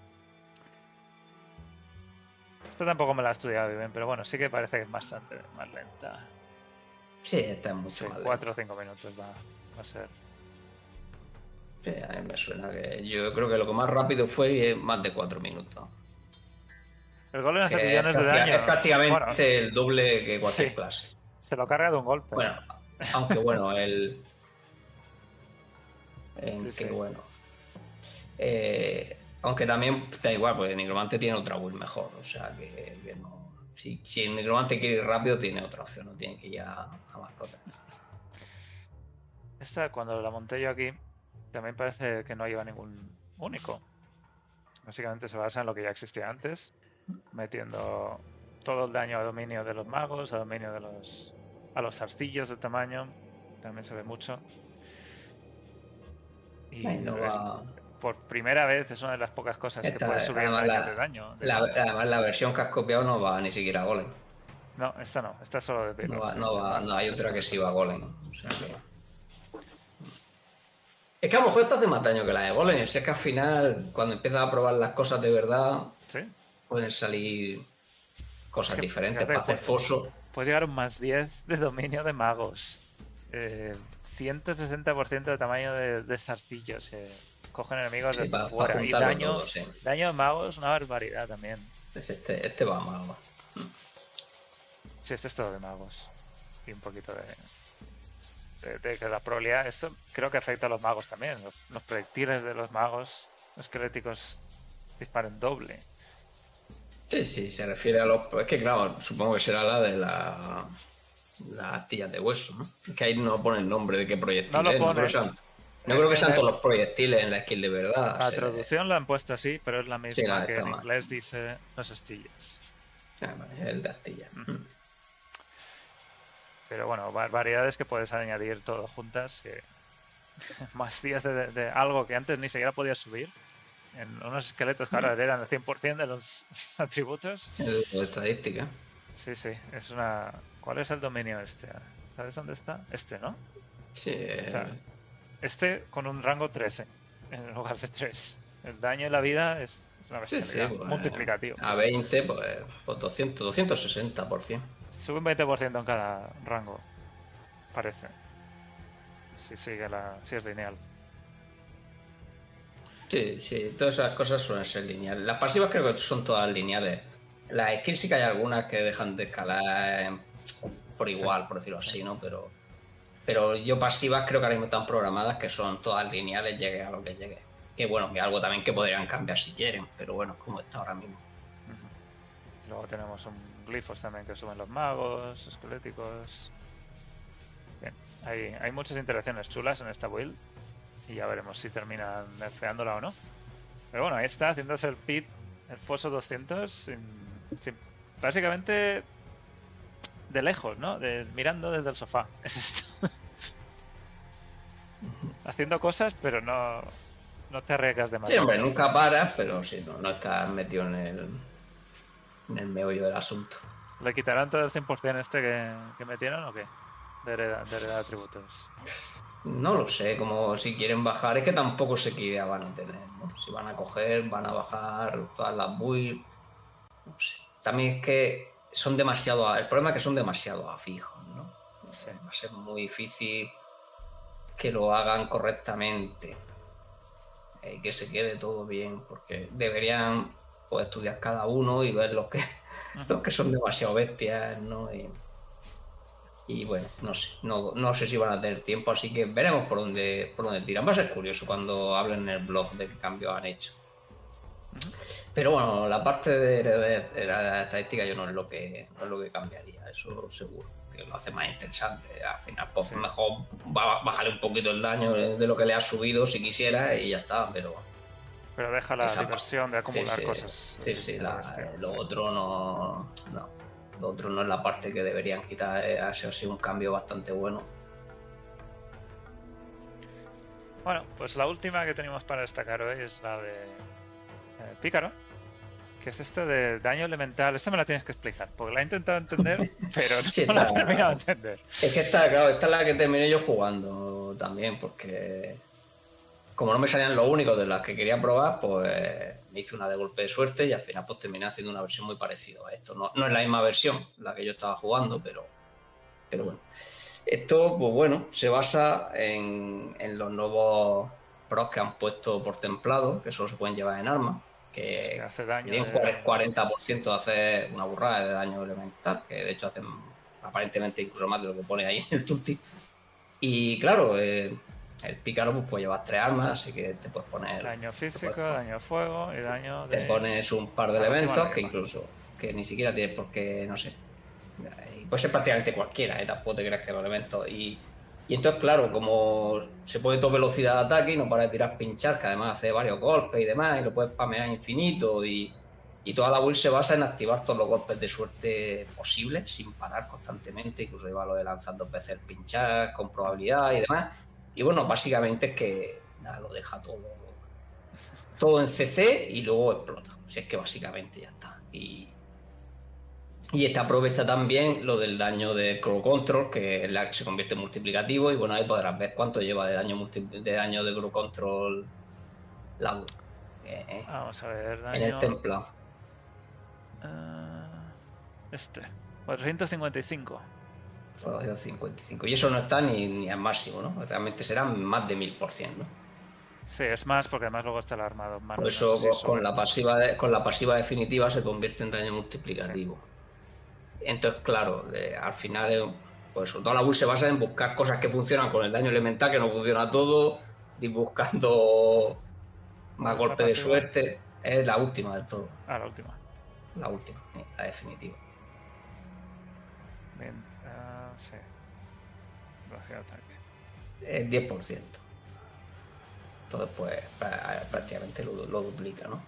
Esta tampoco me la he estudiado bien, pero bueno, sí que parece que es bastante más lenta.
Sí, esta es mucho
Sí,
más
cuatro o
lenta.
cinco minutos va, va a ser.
Sí, a mí me suena que yo creo que lo que más rápido fue más de cuatro minutos.
El golem hace
Que es,
millones de
práctica-
daño.
es prácticamente
Bueno,
el doble que cualquier
sí.
clase.
se lo carga de un golpe.
Bueno, aunque bueno, el... En
Sí,
que
sí.
bueno. Eh, Aunque también da igual, porque el Nigromante tiene otra build mejor. O sea que, que no. Si, si el Nigromante quiere ir rápido, tiene otra opción, no tiene que ir a, a mascota.
Esta, cuando la monté yo aquí, también parece que no lleva ningún único. Básicamente se basa en lo que ya existía antes, metiendo todo el daño a dominio de los magos, a dominio de los. A los zarcillos de tamaño. También se ve mucho. Y
Ay, no
es-
va-
por primera vez es una de las pocas cosas que
Esta-
puedes subir el
además
daño
la-
de daño. de
La,
vida.
además, la versión que has copiado no va ni siquiera a Golem.
No, esta no, esta es solo de
No
payload.
va,
sí.
no va, no, hay otra que sí va a Golem. O sea que... Es que a lo mejor esta hace más daño que la de Golem. Si es que al final, cuando empiezas a probar las cosas de verdad,
Sí,
pueden salir cosas
Es que,
diferentes
fíjate,
para hacer
pues-
foso.
puedes llegar a un más diez de dominio de magos. Eh, ciento sesenta por ciento de tamaño de, de zarcillos. Que cogen enemigos
Sí,
desde
para,
fuera. Y
juntarlo
daño,
todo, sí.
daño de magos, una barbaridad también.
Pues Este, este va mal. va.
Sí, este es todo de magos. Y un poquito de. De, de que la probabilidad. Esto creo que afecta a los magos también. Los, los proyectiles de los magos esqueléticos disparen doble.
Sí, sí, se refiere a los... Es que claro, supongo que será la de la... Las astillas de hueso, ¿no? Es que ahí no pone el nombre de qué proyectil
No lo
es, no
pone.
creo que sean, no
Es
creo que
que
sean
la-
todos los proyectiles en la skill de verdad.
La
o sea,
traducción la han puesto así, pero es la misma
Sí, la
que
está
en
mal.
inglés dice las astillas.
ah, vale, es el de astilla.
Ujú. Pero bueno, va- variedades que puedes añadir todo juntas. Que más días de, de algo que antes ni siquiera podías subir. En unos esqueletos que ahora eran el cien por ciento de los atributos.
Es de estadística.
Sí, sí, es una... ¿Cuál es el dominio este? ¿Sabes dónde está? Este, ¿no?
Sí,
O sea, este con un rango trece en lugar de tres. El daño y la vida es es una
sí, sí,
bestialidad,
pues,
multiplicativo.
A veinte, pues, pues doscientos, doscientos sesenta por ciento.
Sube un veinte por ciento en cada rango, parece. Si sigue la... si es lineal.
Sí, sí, todas esas cosas suelen ser lineales. Las pasivas creo que son todas lineales. Las skills sí que hay algunas que dejan de escalar eh, por igual, por decirlo así, ¿no? Pero, pero yo pasivas creo que ahora mismo están programadas que son todas lineales, llegue a lo que llegue. Que bueno, que algo también que podrían cambiar si quieren, pero bueno, como está ahora mismo.
Ujú. Luego tenemos un glifos también que suben los magos, esqueléticos. Bien, hay, hay muchas interacciones chulas en esta build. Y ya veremos si terminan nerfeándola o no. Pero bueno, ahí está, haciéndose el pit, el foso doscientos, sin, sin- básicamente de lejos, ¿no? De, mirando desde el sofá. Es esto. Haciendo cosas, pero no, no te arriesgas
Sí,
demasiado.
hombre, nunca paras, pero sí, no, no estás metido en el, en el meollo del asunto.
¿Le quitarán todo el cien por ciento este que, que metieron o qué? De heredad, de heredad de atributos.
No lo sé, como si quieren bajar, es que tampoco sé qué idea van a tener, ¿no? Si van a coger, van a bajar todas las builds, no sé. También es que son demasiado, el problema es que son demasiado afijos, ¿no?
Sí.
Va a ser muy difícil que lo hagan correctamente y que se quede todo bien, porque deberían pues, estudiar cada uno y ver los que, los que son demasiado bestias, ¿no? Y, y bueno, no sé, no, no sé si van a tener tiempo, así que veremos por dónde, por dónde tiran. Va a ser curioso cuando hablen en el blog de qué cambios han hecho. Pero bueno, la parte de, de- de la estadística yo no es lo que no es lo que cambiaría, eso seguro, que lo hace más interesante. Al final, pues
Sí.
mejor va- bajarle un poquito el daño de lo que le ha subido si quisiera y ya está, pero
Pero deja la
esa
diversión de
parte-
acumular
sí, sí,
cosas.
Sí,
así,
sí,
a
la-
bestia,
lo
sí.
otro no, no. Lo otro no es la parte que deberían quitar, eh, ha sido así un cambio bastante bueno.
Bueno, pues la última que tenemos para destacar hoy es la de eh, Pícaro, que es esto de daño elemental. Esta me la tienes que explicar, porque la he intentado entender, pero no
Sí,
la he
está-
terminado de entender.
Es que esta, claro, esta es la que terminé yo jugando también, porque como no me salían los únicos de las que quería probar, pues me hice una de golpe de suerte y al final pues terminé haciendo una versión muy parecida a esto. No, no es la misma versión la que yo estaba jugando, pero, pero bueno. Esto, pues bueno, se basa en, en los nuevos pros que han puesto por templado, que solo se pueden llevar en armas,
Que
que
hace daño.
tienen
de-
cuarenta por ciento de hacer una burrada de daño elemental, que de hecho hacen aparentemente incluso más de lo que pone ahí en el tulti. Y claro, eh, el pícaro pues puede llevar tres armas, así que te puedes poner...
Daño físico,
puedes,
daño fuego y daño de...
Te pones un par de
la
elementos que
misma.
incluso, que ni siquiera tienes por qué, no sé. Y puede ser prácticamente cualquiera, ¿eh? Tampoco te creas que los elementos... Y, y entonces, claro, como se pone toda velocidad de ataque y no para de tirar pinchar, que además hace varios golpes y demás, y lo puedes spamear infinito, y, y toda la build se basa en activar todos los golpes de suerte posibles, sin parar constantemente, incluso lleva lo de lanzar dos veces el pinchar con probabilidad y demás. Y bueno, básicamente es que nada, lo deja todo, todo en C C y luego explota. O sea, es que básicamente ya está. Y... Y este aprovecha también lo del daño de Crow Control, que es la que se convierte en multiplicativo, y bueno, ahí podrás ver cuánto lleva de daño multi de daño de Crow Control la eh,
Vamos a ver, daño...
en el templo.
Uh, este, cuatrocientos cincuenta y cinco.
cuatrocientos cincuenta y cinco. Y eso no está ni, ni al máximo, ¿no? Realmente serán más de mil por ciento, ¿no?
Sí, es más porque además luego está el armado.
Por eso no sé si con, la pasiva de, con la pasiva definitiva se convierte en daño multiplicativo. Sí. Entonces, claro, eh, al final, eh, pues toda la build se basa en buscar cosas que funcionan con el daño elemental, que no funciona todo, y buscando más golpes de suerte. Es la última del todo.
Ah, la última.
La última, la definitiva.
Bien, uh, sí. Velocidad de ataque.
Es diez por ciento. Entonces, pues, prácticamente lo, lo duplica, ¿no?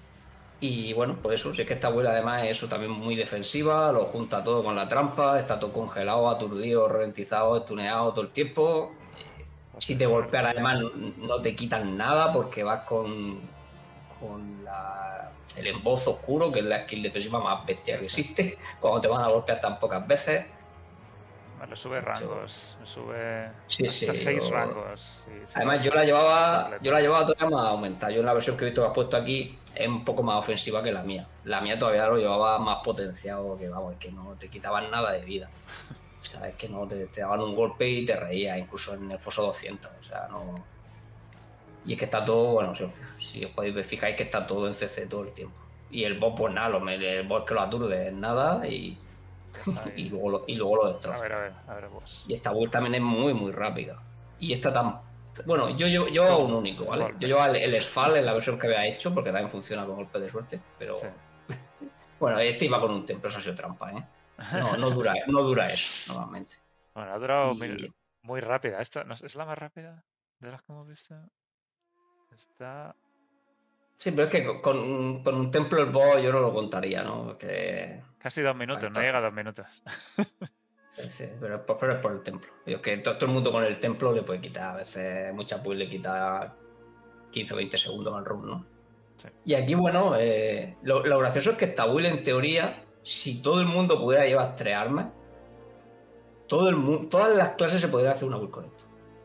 Y bueno, pues eso, si es que esta build además es eso también muy defensiva, lo junta todo con la trampa, está todo congelado, aturdido, ralentizado, estuneado todo el tiempo. Si te golpean además no, no te quitan nada porque vas con, con la, el embozo oscuro, que es la skill defensiva más bestia que existe, cuando te van a golpear tan pocas veces.
Me sube rangos, me sube
sí,
hasta
sí,
seis
yo...
rangos. Sí, sí,
Además, yo la llevaba yo la llevaba todavía más aumentada. Yo en la versión que he visto que has puesto aquí es un poco más ofensiva que la mía. La mía todavía lo llevaba más potenciado, que vamos, es que no te quitaban nada de vida. O sea, es que no te, te daban un golpe y te reías, incluso en el foso doscientos. O sea, no. Y es que está todo, bueno, si, si os podéis ver, fijáis que está todo en C C todo el tiempo. Y el boss, pues nada, lo, el boss que lo aturde es nada y. y, luego lo, y luego lo destroza.
A ver, a ver, a ver vos.
Y esta build también es muy, muy rápida. Y esta tan... Bueno, yo llevo, yo un único, ¿vale? Golpe. Yo llevo el, el Sfal en la versión que había hecho, porque también funciona con golpe de suerte, pero... Sí. Bueno, este iba con un templo, eso ha sido trampa, ¿eh? No, no, dura, no dura eso, normalmente.
Bueno, ha durado y... muy, muy rápida. ¿Esta no, es la más rápida de las que hemos visto? Está...
Sí, pero es que con, con un templo el boss yo no lo contaría, ¿no? Que...
Casi dos minutos, no llega a dos minutos.
Sí, sí, pero, pero es por el templo. Es que todo, todo el mundo con el templo le puede quitar, a veces mucha build le quita quince o veinte segundos al run, ¿no? Sí. Y aquí, bueno, eh, lo, lo gracioso es que esta build, en teoría, si todo el mundo pudiera llevar tres armas, todo el, todas las clases se podrían hacer una build con esto.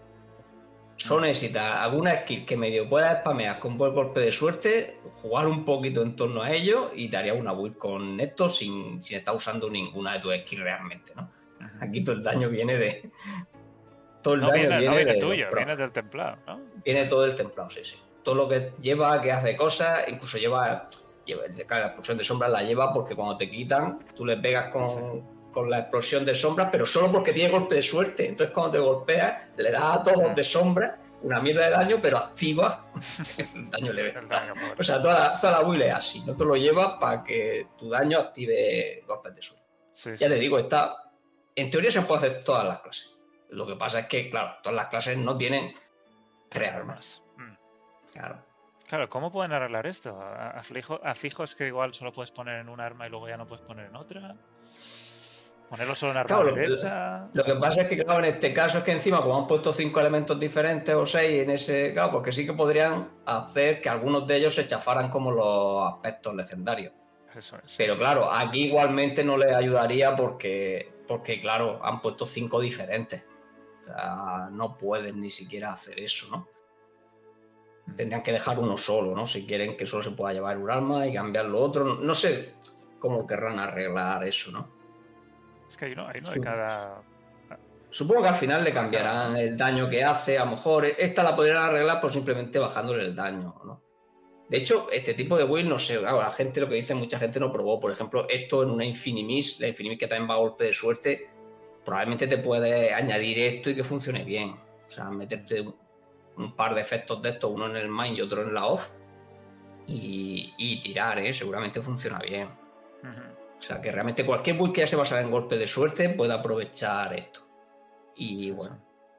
Solo necesitas alguna skill que medio puedas spamear con buen golpe de suerte, jugar un poquito en torno a ello y te haría una build con esto sin, sin estar usando ninguna de tus skills realmente, ¿no? Aquí todo el daño viene de... Todo el
no
daño
viene,
viene,
no viene
de
tuyo, viene del templado, ¿no?
Viene todo del templado, sí, sí. Todo lo que lleva, que hace cosas, incluso lleva... lleva claro, la explosión de sombras la lleva porque cuando te quitan, tú le pegas con... Sí. con la explosión de sombras, pero solo porque tiene golpe de suerte. Entonces cuando te golpeas, le das a todos de sombra una mierda de daño, pero activa el daño leve. El daño, o sea, toda la, toda la build es así. No te lo llevas para que tu daño active golpes de suerte. Sí, ya sí. te digo, está... En teoría se puede hacer todas las clases. Lo que pasa es que, claro, todas las clases no tienen tres armas. Mm.
Claro. Claro, ¿cómo pueden arreglar esto? ¿A, fijo, ¿A fijos que igual solo puedes poner en un arma y luego ya no puedes poner en otra? ¿Ponerlo solo en arma
claro,
derecha?
Lo, lo que pasa es que, claro, en este caso es que encima, como han puesto cinco elementos diferentes o seis en ese... Claro, porque sí que podrían hacer que algunos de ellos se chafaran como los aspectos legendarios.
Eso es.
Pero claro, aquí igualmente no les ayudaría porque, porque claro, han puesto cinco diferentes. O sea, no pueden ni siquiera hacer eso, ¿no? Tendrían que dejar uno solo, ¿no? Si quieren que solo se pueda llevar un arma y cambiar lo otro. No, no sé cómo querrán arreglar eso, ¿no?
Es que hay uno, hay uno de cada...
Supongo que al final le cambiarán el daño que hace. A lo mejor esta la podrían arreglar por simplemente bajándole el daño, ¿no? De hecho, este tipo de build, no sé, claro, la gente lo que dice, mucha gente no probó. Por ejemplo, esto en una Infinimis, la Infinimis que también va a golpe de suerte, probablemente te puede añadir esto y que funcione bien. O sea, meterte un par de efectos de estos, uno en el main y otro en la off, y, y tirar, ¿eh? Seguramente funciona bien.
Ujú.
O sea, que realmente cualquier build que ya se basara en golpe de suerte puede aprovechar esto. Y
Sí,
bueno.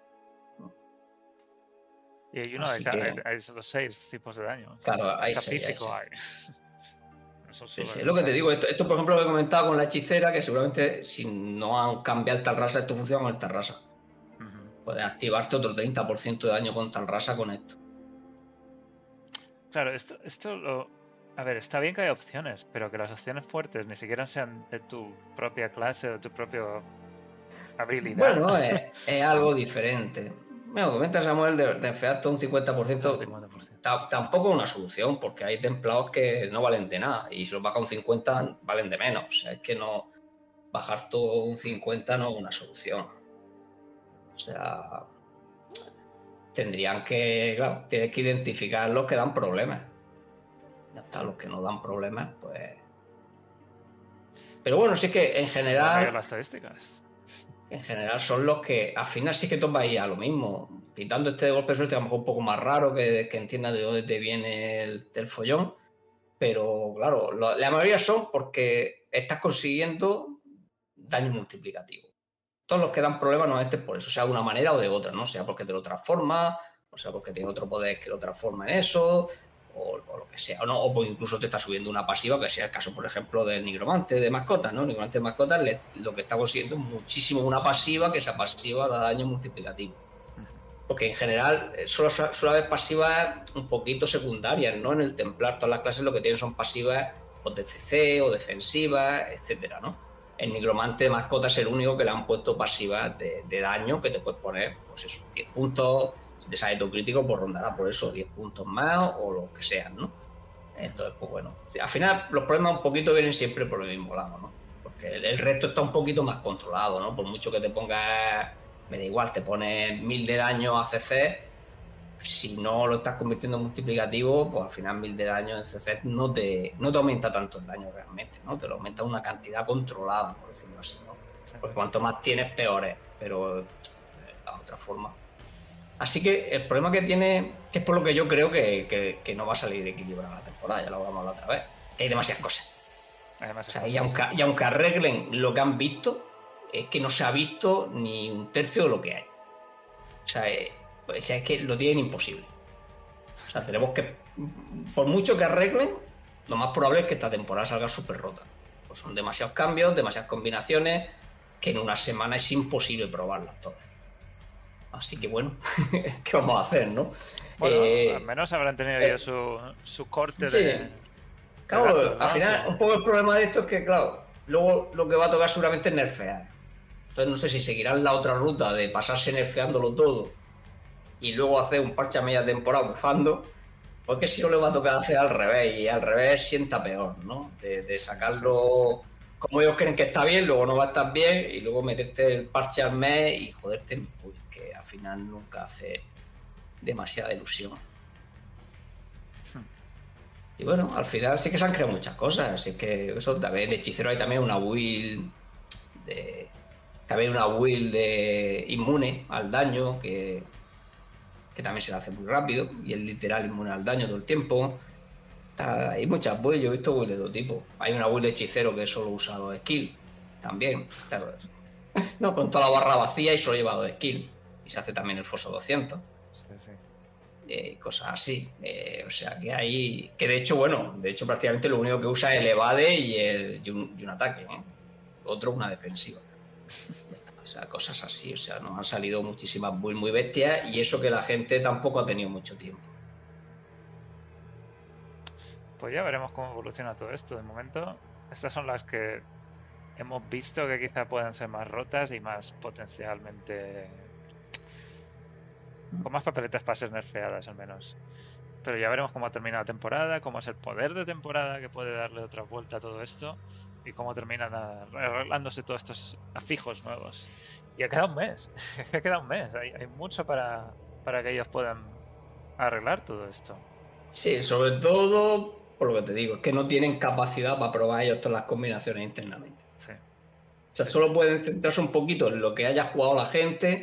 Y hay uno
Así
de cada,
que-
hay los seis tipos de daño.
Claro, hay
Hasta
seis, hay
físico hay.
seis.
Eso
Sí,
sube
sí, es lo que te
mucho.
digo. Esto, esto, por ejemplo, lo que he comentado con la hechicera, que seguramente si no han cambiado el tal rasa, esto funciona con el tal rasa.
Ujú.
Puedes activarte otro treinta por ciento de daño con tal rasa con esto.
Claro, esto, esto lo. A ver, está bien que haya opciones, pero que las opciones fuertes ni siquiera sean de tu propia clase o de tu propia habilidad.
Bueno, es, es algo diferente. Me comenta Samuel de nerfear un cincuenta por ciento.
cincuenta por ciento.
Ta- tampoco es una solución, porque hay templados que no valen de nada. Y si los baja un cincuenta, valen de menos. O sea, es que no. Bajar todo un cincuenta no es una solución. O sea. Tendrían que, claro, tienes que identificar los que dan problemas. Ya está, los que no dan problemas, pues. Pero bueno, sí que en
Voy a
general.
las estadísticas.
En general son los que al final sí que todos vais a lo mismo. Quitando este de golpe de suerte, a lo mejor un poco más raro que, que entiendas de dónde te viene el, el follón. Pero claro, lo, la mayoría son porque estás consiguiendo daño multiplicativo. Todos los que dan problemas normalmente es por eso, sea de una manera o de otra, ¿no? Sea porque te lo transforma, o sea porque tiene otro poder que lo transforma en eso, o, o lo que sea, o no, o pues incluso te está subiendo una pasiva, que sea el caso, por ejemplo, del nigromante de mascotas, ¿no? El nigromante de mascotas le, lo que está consiguiendo es muchísimo una pasiva, que esa pasiva da daño multiplicativo. Porque en general solo suele haber pasivas un poquito secundarias, ¿no? En el Templar todas las clases lo que tienen son pasivas o de C C o defensivas, etcétera, ¿no? El nigromante de mascotas es el único que le han puesto pasivas de, de daño que te puedes poner, pues eso, diez puntos. Si te sale tu crítico, pues rondará por eso diez puntos más o lo que sean, ¿no? Entonces, pues bueno, al final los problemas un poquito vienen siempre por el mismo lado, ¿no? Porque el, el resto está un poquito más controlado, ¿no? Por mucho que te pongas, me da igual, te pones mil de daño a C C, si no lo estás convirtiendo en multiplicativo, pues al final mil de daño en C C no te, no te aumenta tanto el daño realmente, ¿no? Te lo aumenta una cantidad controlada, por decirlo así, ¿no? Porque cuanto más tienes, peor es, pero de la otra forma. Así que el problema que tiene, que es por lo que yo creo que, que, que no va a salir equilibrada la temporada, ya lo hablamos la otra vez, que hay demasiadas cosas.
Además,
o sea, y aunque, y aunque arreglen lo que han visto, es que no se ha visto ni un tercio de lo que hay. O sea, es, o sea, es que lo tienen imposible. O sea, tenemos que, por mucho que arreglen, lo más probable es que esta temporada salga súper rota. Pues son demasiados cambios, demasiadas combinaciones, que en una semana es imposible probarlas todas. Así que bueno, ¿qué vamos a hacer, no?
Bueno,
eh,
al menos habrán tenido
eh,
ya su, su corte
sí.
de...
Claro,
de datos, ¿no?
al final,
Sí.
un poco el problema de esto es que, claro, luego lo que va a tocar seguramente es nerfear. Entonces no sé si seguirán la otra ruta de pasarse nerfeándolo todo y luego hacer un parche a media temporada bufando, porque si no le va a tocar hacer al revés, y al revés sienta peor, ¿no? De, de sacarlo
Sí, sí, sí.
como ellos creen que está bien, luego no va a estar bien, y luego meterte el parche al mes y joderte, pues, que al final nunca hace demasiada ilusión. Y bueno, al final sí que se han creado muchas cosas, así que eso también de hechicero hay también una build de... También una build de inmune al daño, que, que también se le hace muy rápido, y es literal inmune al daño todo el tiempo. Está, hay muchas builds, yo he visto builds de todo tipo. Hay una build de hechicero que solo usa dos skills, también. Claro, no, con toda la barra vacía y solo lleva dos skills. Y se hace también el foso doscientos.
Sí, sí.
Eh, cosas así. Eh, o sea, que hay... Que de hecho, bueno, de hecho prácticamente lo único que usa es el evade y, el, y, un, y un ataque, ¿eh? Otro una defensiva. O sea, cosas así. O sea, nos han salido muchísimas builds muy bestias y eso que la gente tampoco ha tenido mucho tiempo.
Pues ya veremos cómo evoluciona todo esto. De momento, estas son las que hemos visto que quizá puedan ser más rotas y más potencialmente... con más papeletas para ser nerfeadas al menos. Pero ya veremos cómo termina la temporada, cómo es el poder de temporada que puede darle otra vuelta a todo esto y cómo terminan arreglándose todos estos afijos nuevos. Y ha quedado un mes, ha quedado un mes, hay, hay mucho para, para que ellos puedan arreglar todo esto.
Sí, sobre todo, por lo que te digo, es que no tienen capacidad para probar ellos todas las combinaciones internamente.
Sí.
O sea, solo pueden centrarse un poquito en lo que haya jugado la gente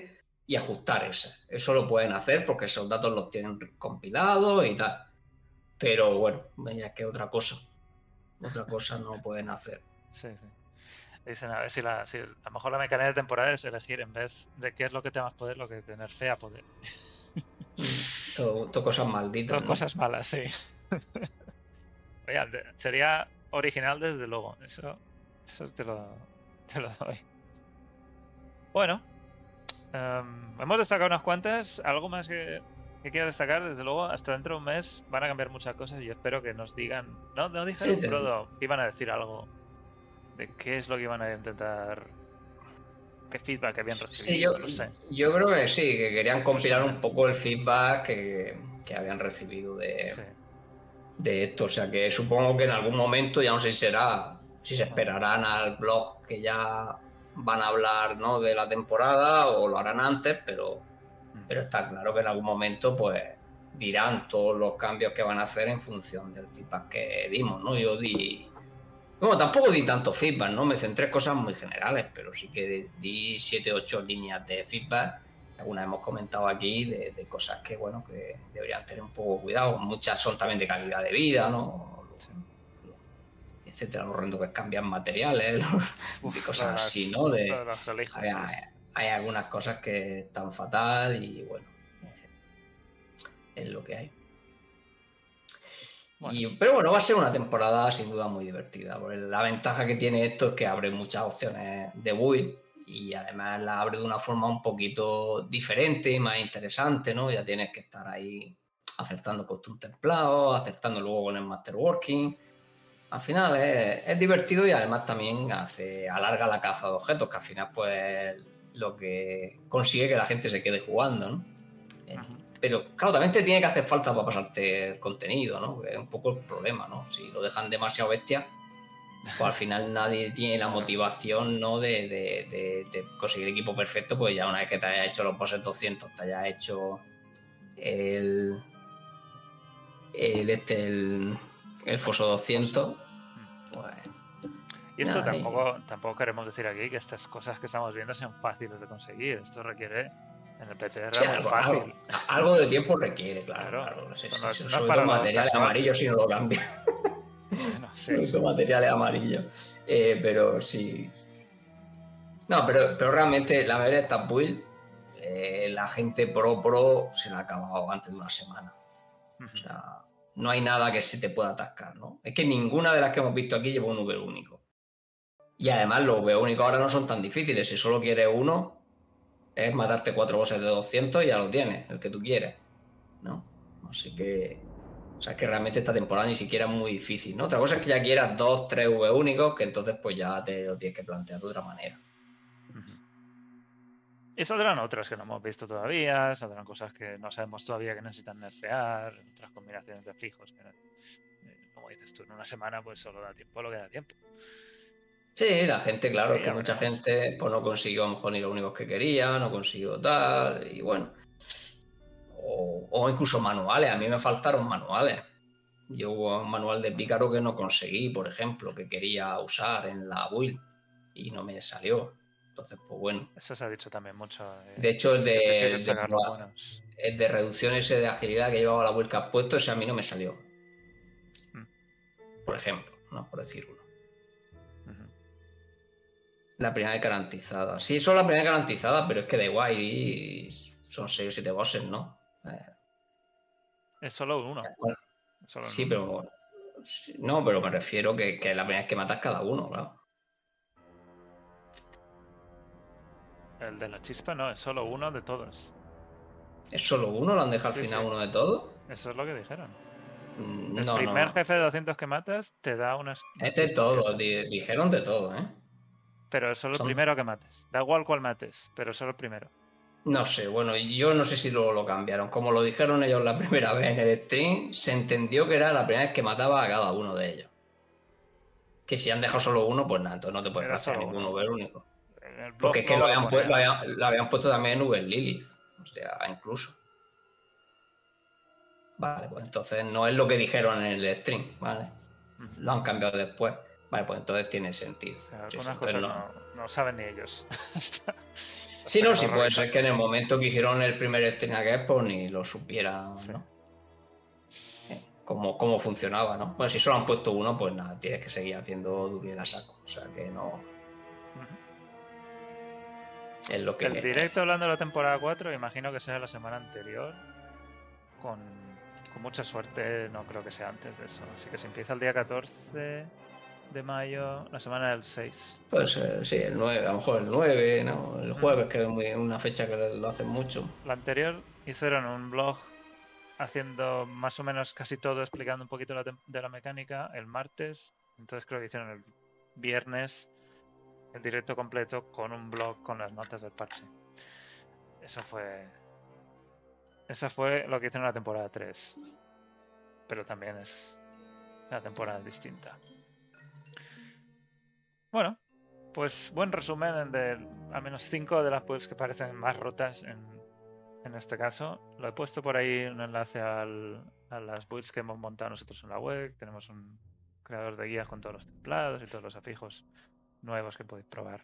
y ajustar ese. Eso lo pueden hacer porque esos datos los tienen compilados y tal. Pero bueno, ya que otra cosa. Otra cosa no pueden hacer.
Sí, sí. Dicen, a ver si, la, si a lo mejor la mecánica de temporada es elegir en vez de qué es lo que te da más poder, lo que tener fe a poder.
Todo, todo cosas malditas.
Todo
¿no?
cosas malas, sí. Oye, sería original desde luego. Eso, eso te, lo, te lo doy. Bueno, um, hemos destacado unas cuantas. Algo más que, que quiera destacar, desde luego, hasta dentro de un mes van a cambiar muchas cosas y yo espero que nos digan. No, no dijeron,
Sí, te-
Frodo, que iban a decir algo de qué es lo que iban a intentar, qué feedback habían recibido,
Sí, yo,
no sé.
yo creo que sí, que querían compilar
Resumen.
un poco el feedback que, que habían recibido de,
Sí.
de esto. O sea que supongo que en algún momento, ya no sé si será, si se esperarán al blog que ya van a hablar, ¿no?, de la temporada o lo harán antes, pero, pero está claro que en algún momento pues dirán todos los cambios que van a hacer en función del feedback que dimos, ¿no? Yo di... Bueno, tampoco di tanto feedback, ¿no? Me centré en cosas muy generales, pero sí que di siete, ocho líneas de feedback. Algunas hemos comentado aquí de, de cosas que, bueno, que deberían tener un poco cuidado. Muchas son también de calidad de vida, ¿no?
Sí.
Etcétera, los rendos que cambian materiales,
Uf,
de cosas
las,
así, ¿no? De,
de los religios,
hay,
sí, sí.
hay algunas cosas que están fatal y, bueno, es lo que hay.
Bueno.
Y, pero bueno, va a ser una temporada sin duda muy divertida. Porque la ventaja que tiene esto es que abre muchas opciones de build y además la abre de una forma un poquito diferente y más interesante, ¿no? Ya tienes que estar ahí acertando con tus templados, acertando luego con el Masterworking. Al final es, es divertido y además también hace alarga la caza de objetos, que al final pues lo que consigue que la gente se quede jugando, ¿no?
Uh-huh.
Pero claro, también te tiene que hacer falta para pasarte el contenido, ¿no? Que es un poco el problema, ¿no? Si lo dejan demasiado bestia, pues al final nadie tiene la motivación, ¿no? De, de, de, de conseguir el equipo perfecto, pues ya una vez que te hayas hecho los bosses doscientos, te hayas hecho el el este el, el foso doscientos, pues...
Y esto
Nada,
tampoco, y... tampoco queremos decir aquí que estas cosas que estamos viendo sean fáciles de conseguir. Esto requiere en el P T R
sí,
muy
algo,
fácil.
Algo, algo de tiempo requiere, claro.
Claro,
claro. Sí,
no,
sí,
no,
sí,
no
sobre
es
todo
para
materiales amarillos si no lo cambia.
Bueno, sí.
Sobre todo materiales amarillos. Eh, pero sí. No, pero, pero realmente la mayoría de estas builds, eh, la gente pro pro se la ha acabado antes de una semana. Uh-huh. O sea, no hay nada que se te pueda atascar, ¿no? Es que ninguna de las que hemos visto aquí lleva un V único. Y además los V únicos ahora no son tan difíciles. Si solo quieres uno, es matarte cuatro bosses de doscientos y ya lo tienes, el que tú quieres, ¿no? Así que... O sea, es que realmente esta temporada ni siquiera es muy difícil, ¿no? Otra cosa es que ya quieras dos, tres V únicos, que entonces pues ya te lo tienes que plantear de otra manera.
Y saldrán otras que no hemos visto todavía, saldrán cosas que no sabemos todavía que necesitan nerfear, otras combinaciones de fijos. Que, eh, como dices tú, en una semana pues solo da tiempo lo que da tiempo.
Sí, la gente, claro,
sí,
es que mucha veremos. gente pues no consiguió a lo mejor ni lo único que quería, no consiguió tal, y bueno. O, o incluso manuales, a mí me faltaron manuales. Yo hubo un manual de Pícaro que no conseguí, por ejemplo, que quería usar en la build y no me salió. Entonces, pues bueno.
Eso se ha dicho también mucho. Eh,
de hecho, el de,
el, de,
de, el de reducción ese de agilidad que llevaba la build que has puesto, ese a mí no me salió. Mm. Por ejemplo, ¿no? Por decir uno. Uh-huh. La primera vez garantizada. Sí, son la primera vez garantizada, pero es que da igual. Y son seis o siete bosses, ¿no? Eh,
es solo uno.
Bueno, solo sí, uno. pero... No, pero me refiero que, que es la primera vez que matas cada uno, claro.
El de la chispa no, es solo uno de todos.
¿Es solo uno? ¿Lo han dejado sí, al final sí. uno de todos?
Eso es lo que dijeron.
Mm,
el
no,
primer
no.
jefe de doscientos que matas te da unas...
Es de todo, di- dijeron de todo, ¿eh?
Pero es solo
Son...
el primero que mates. Da igual cuál mates, pero solo el primero.
No sé, bueno, yo no sé si luego lo cambiaron. Como lo dijeron ellos la primera vez en el stream, se entendió que era la primera vez que mataba a cada uno de ellos. Que si han dejado solo uno, pues nada, entonces no te puedes gastar ninguno ver único. Porque es que lo habían, pu- lo, habían, lo habían puesto también en Uber Lilith. O sea, incluso. Vale, pues entonces no es lo que dijeron en el stream, ¿vale? Lo han cambiado después. Vale, pues entonces tiene sentido.
O sea,
Sí,
algunas
sí,
cosas
entonces
no,
no-
no saben ni ellos.
Sí, no, sí
Hasta que lo
puede ser
revisan.
que en el momento que hicieron el primer Stream Guest, pues ni lo supieran,
Sí.
¿no? Eh, Cómo, cómo funcionaba, ¿no? Bueno, si solo han puesto uno, pues nada, tienes que seguir haciendo Duriel a saco. O sea que no.
Ujú.
Es lo que.
El directo hablando de la temporada cuatro, imagino que sea la semana anterior. Con, con mucha suerte, no creo que sea antes de eso. Así que si empieza el día catorce de mayo, la semana del seis.
Pues eh, sí, el nueve, a lo mejor el nueve, ¿no? El jueves, que es muy- una fecha que lo hacen mucho.
La anterior hicieron un blog haciendo más o menos casi todo, explicando un poquito la tem- de la mecánica el martes. Entonces creo que hicieron el viernes el directo completo con un blog con las notas del parche. Eso fue. Eso fue lo que hicieron en la temporada tres. Pero también es una temporada distinta. Bueno, pues buen resumen de al menos cinco de las builds que parecen más rotas en, en este caso. Lo he puesto por ahí un enlace al, a las builds que hemos montado nosotros en la web. Tenemos un creador de guías con todos los templados y todos los afijos nuevos que podéis probar.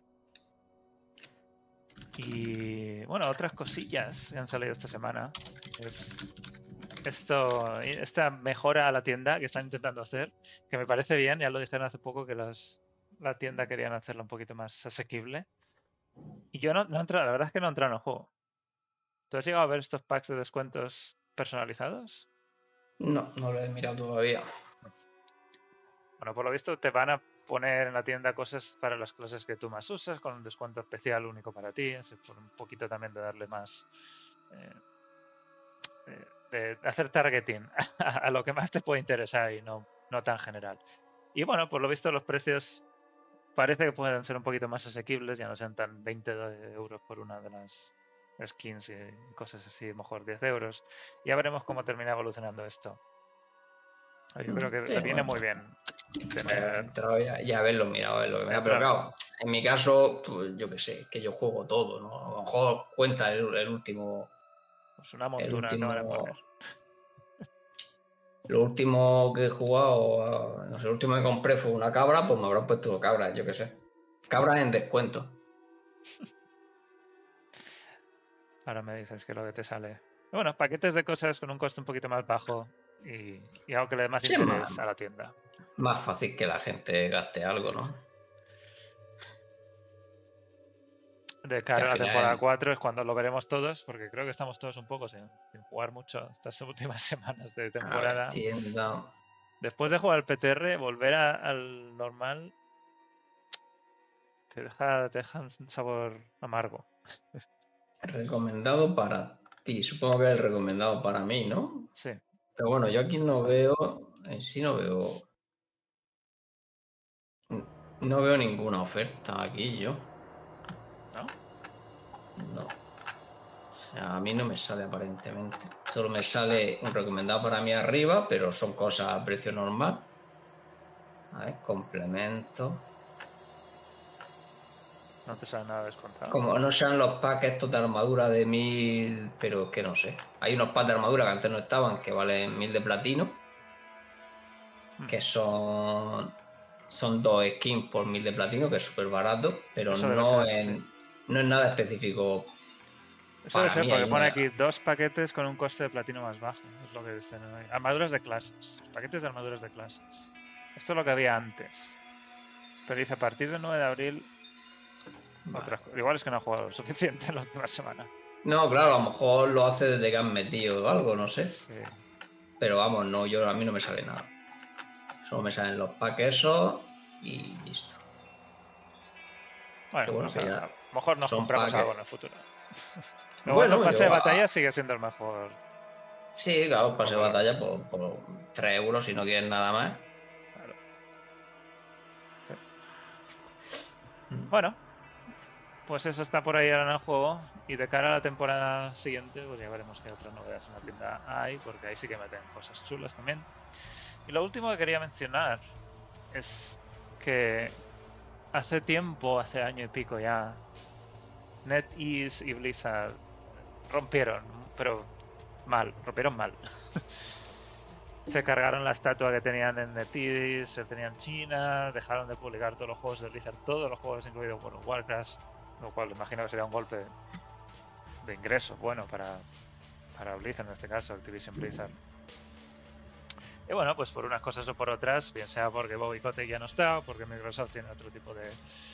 Y bueno, otras cosillas que han salido esta semana es esto, esta mejora a la tienda que están intentando hacer, que me parece bien. Ya lo dijeron hace poco que las, la tienda querían hacerla un poquito más asequible. Y yo no, no he entrado, la verdad es que no he entrado en el juego. ¿Tú has llegado a ver estos packs de descuentos personalizados?
No, no lo he mirado todavía.
Bueno, por lo visto te van a poner en la tienda cosas para las clases que tú más usas, con un descuento especial único para ti, así por un poquito también de darle más... Eh, eh, de hacer targeting a, a lo que más te puede interesar y no, no tan general. Y bueno, por lo visto los precios parece que pueden ser un poquito más asequibles, ya no sean tan veinte euros por una de las skins y cosas así, mejor diez euros. Ya veremos cómo termina evolucionando esto. Yo creo que
Sí,
le viene
bueno,
muy bien
Ya,
tener...
entrado ya, ya haberlo mirado, haberlo mirado. Pero
Claro.
claro, en mi caso, pues yo qué sé, que yo juego todo, ¿no? A lo mejor cuenta el, el último.
Pues una
El
montura que van a
último.
poner.
Lo último que he jugado, no sé, lo último que compré fue una cabra, pues me habrán puesto cabras, yo qué sé. Cabras en descuento.
Ahora me dices que lo que te sale. Bueno, paquetes de cosas con un coste un poquito más bajo y, y algo que le dé más
Sí, es
interés
más,
a la tienda.
más fácil que la gente gaste algo,
Sí,
¿no?
sí. De
Que
cara
al
a la
final-
temporada cuatro es cuando lo veremos todos, porque creo que estamos todos un poco sin, sin jugar mucho estas últimas semanas de
A ver,
temporada.
tienda.
Después de jugar al P T R, volver a- al normal te deja, te deja un sabor amargo.
Recomendado para ti. Supongo que es el recomendado para mí, ¿no?
Sí.
Pero bueno, yo aquí no
Sí.
veo. En sí no veo. No veo ninguna oferta aquí yo.
¿No?
No. O sea, a mí no me sale aparentemente. Solo me sale un recomendado para mí arriba, pero son cosas a precio normal. A ver, complemento.
No te sale nada descontado.
Como no sean los packs estos de armadura de mil, pero que no sé. Hay unos packs de armadura que antes no estaban, que valen mil de platino.
Hmm.
Que son. Son dos skins por mil de platino, que es súper barato, pero
Eso debe
no,
ser,
en,
sí.
no es nada específico.
Eso debe
Para
ser
mí
porque
hay
pone
una-
aquí dos paquetes con un coste de platino más bajo. Es lo que dicen ahí. Armaduras de clases. Paquetes de armaduras de clases. Esto es lo que había antes. Pero dice a partir del nueve de abril.
Vale.
Otras co- Igual es que no he jugado lo suficiente en la última semana.
No, claro, a lo mejor lo hace desde que han metido algo, no sé.
Sí.
Pero vamos, no, yo a mí no me sale nada. Solo me salen los packs esos y listo.
Bueno,
Seguro
pues
que
a,
ya
a lo mejor nos
son
compramos
paquetes.
algo en el futuro. De momento
Bueno,
el pase
yo
de
a-
batalla sigue siendo el mejor.
Sí, claro, pase de
Ojalá.
batalla por, por tres euros si no quieres nada más.
Claro. Sí. Bueno, pues eso está por ahí ahora en el juego. Y de cara a la temporada siguiente, pues ya veremos qué otras novedades en la tienda hay, porque ahí sí que meten cosas chulas también. Y lo último que quería mencionar es que hace tiempo, hace año y pico ya, NetEase y Blizzard rompieron, pero mal, rompieron mal. se cargaron la estatua que tenían en NetEase, se tenían en China, dejaron de publicar todos los juegos de Blizzard, todos los juegos incluidos World of Warcraft, lo cual imagino que sería un golpe de ingresos bueno para, para Blizzard en este caso, Activision Blizzard. Y bueno, pues por unas cosas o por otras, bien sea porque Bobby Kotick ya no está, o porque Microsoft tiene otro tipo de,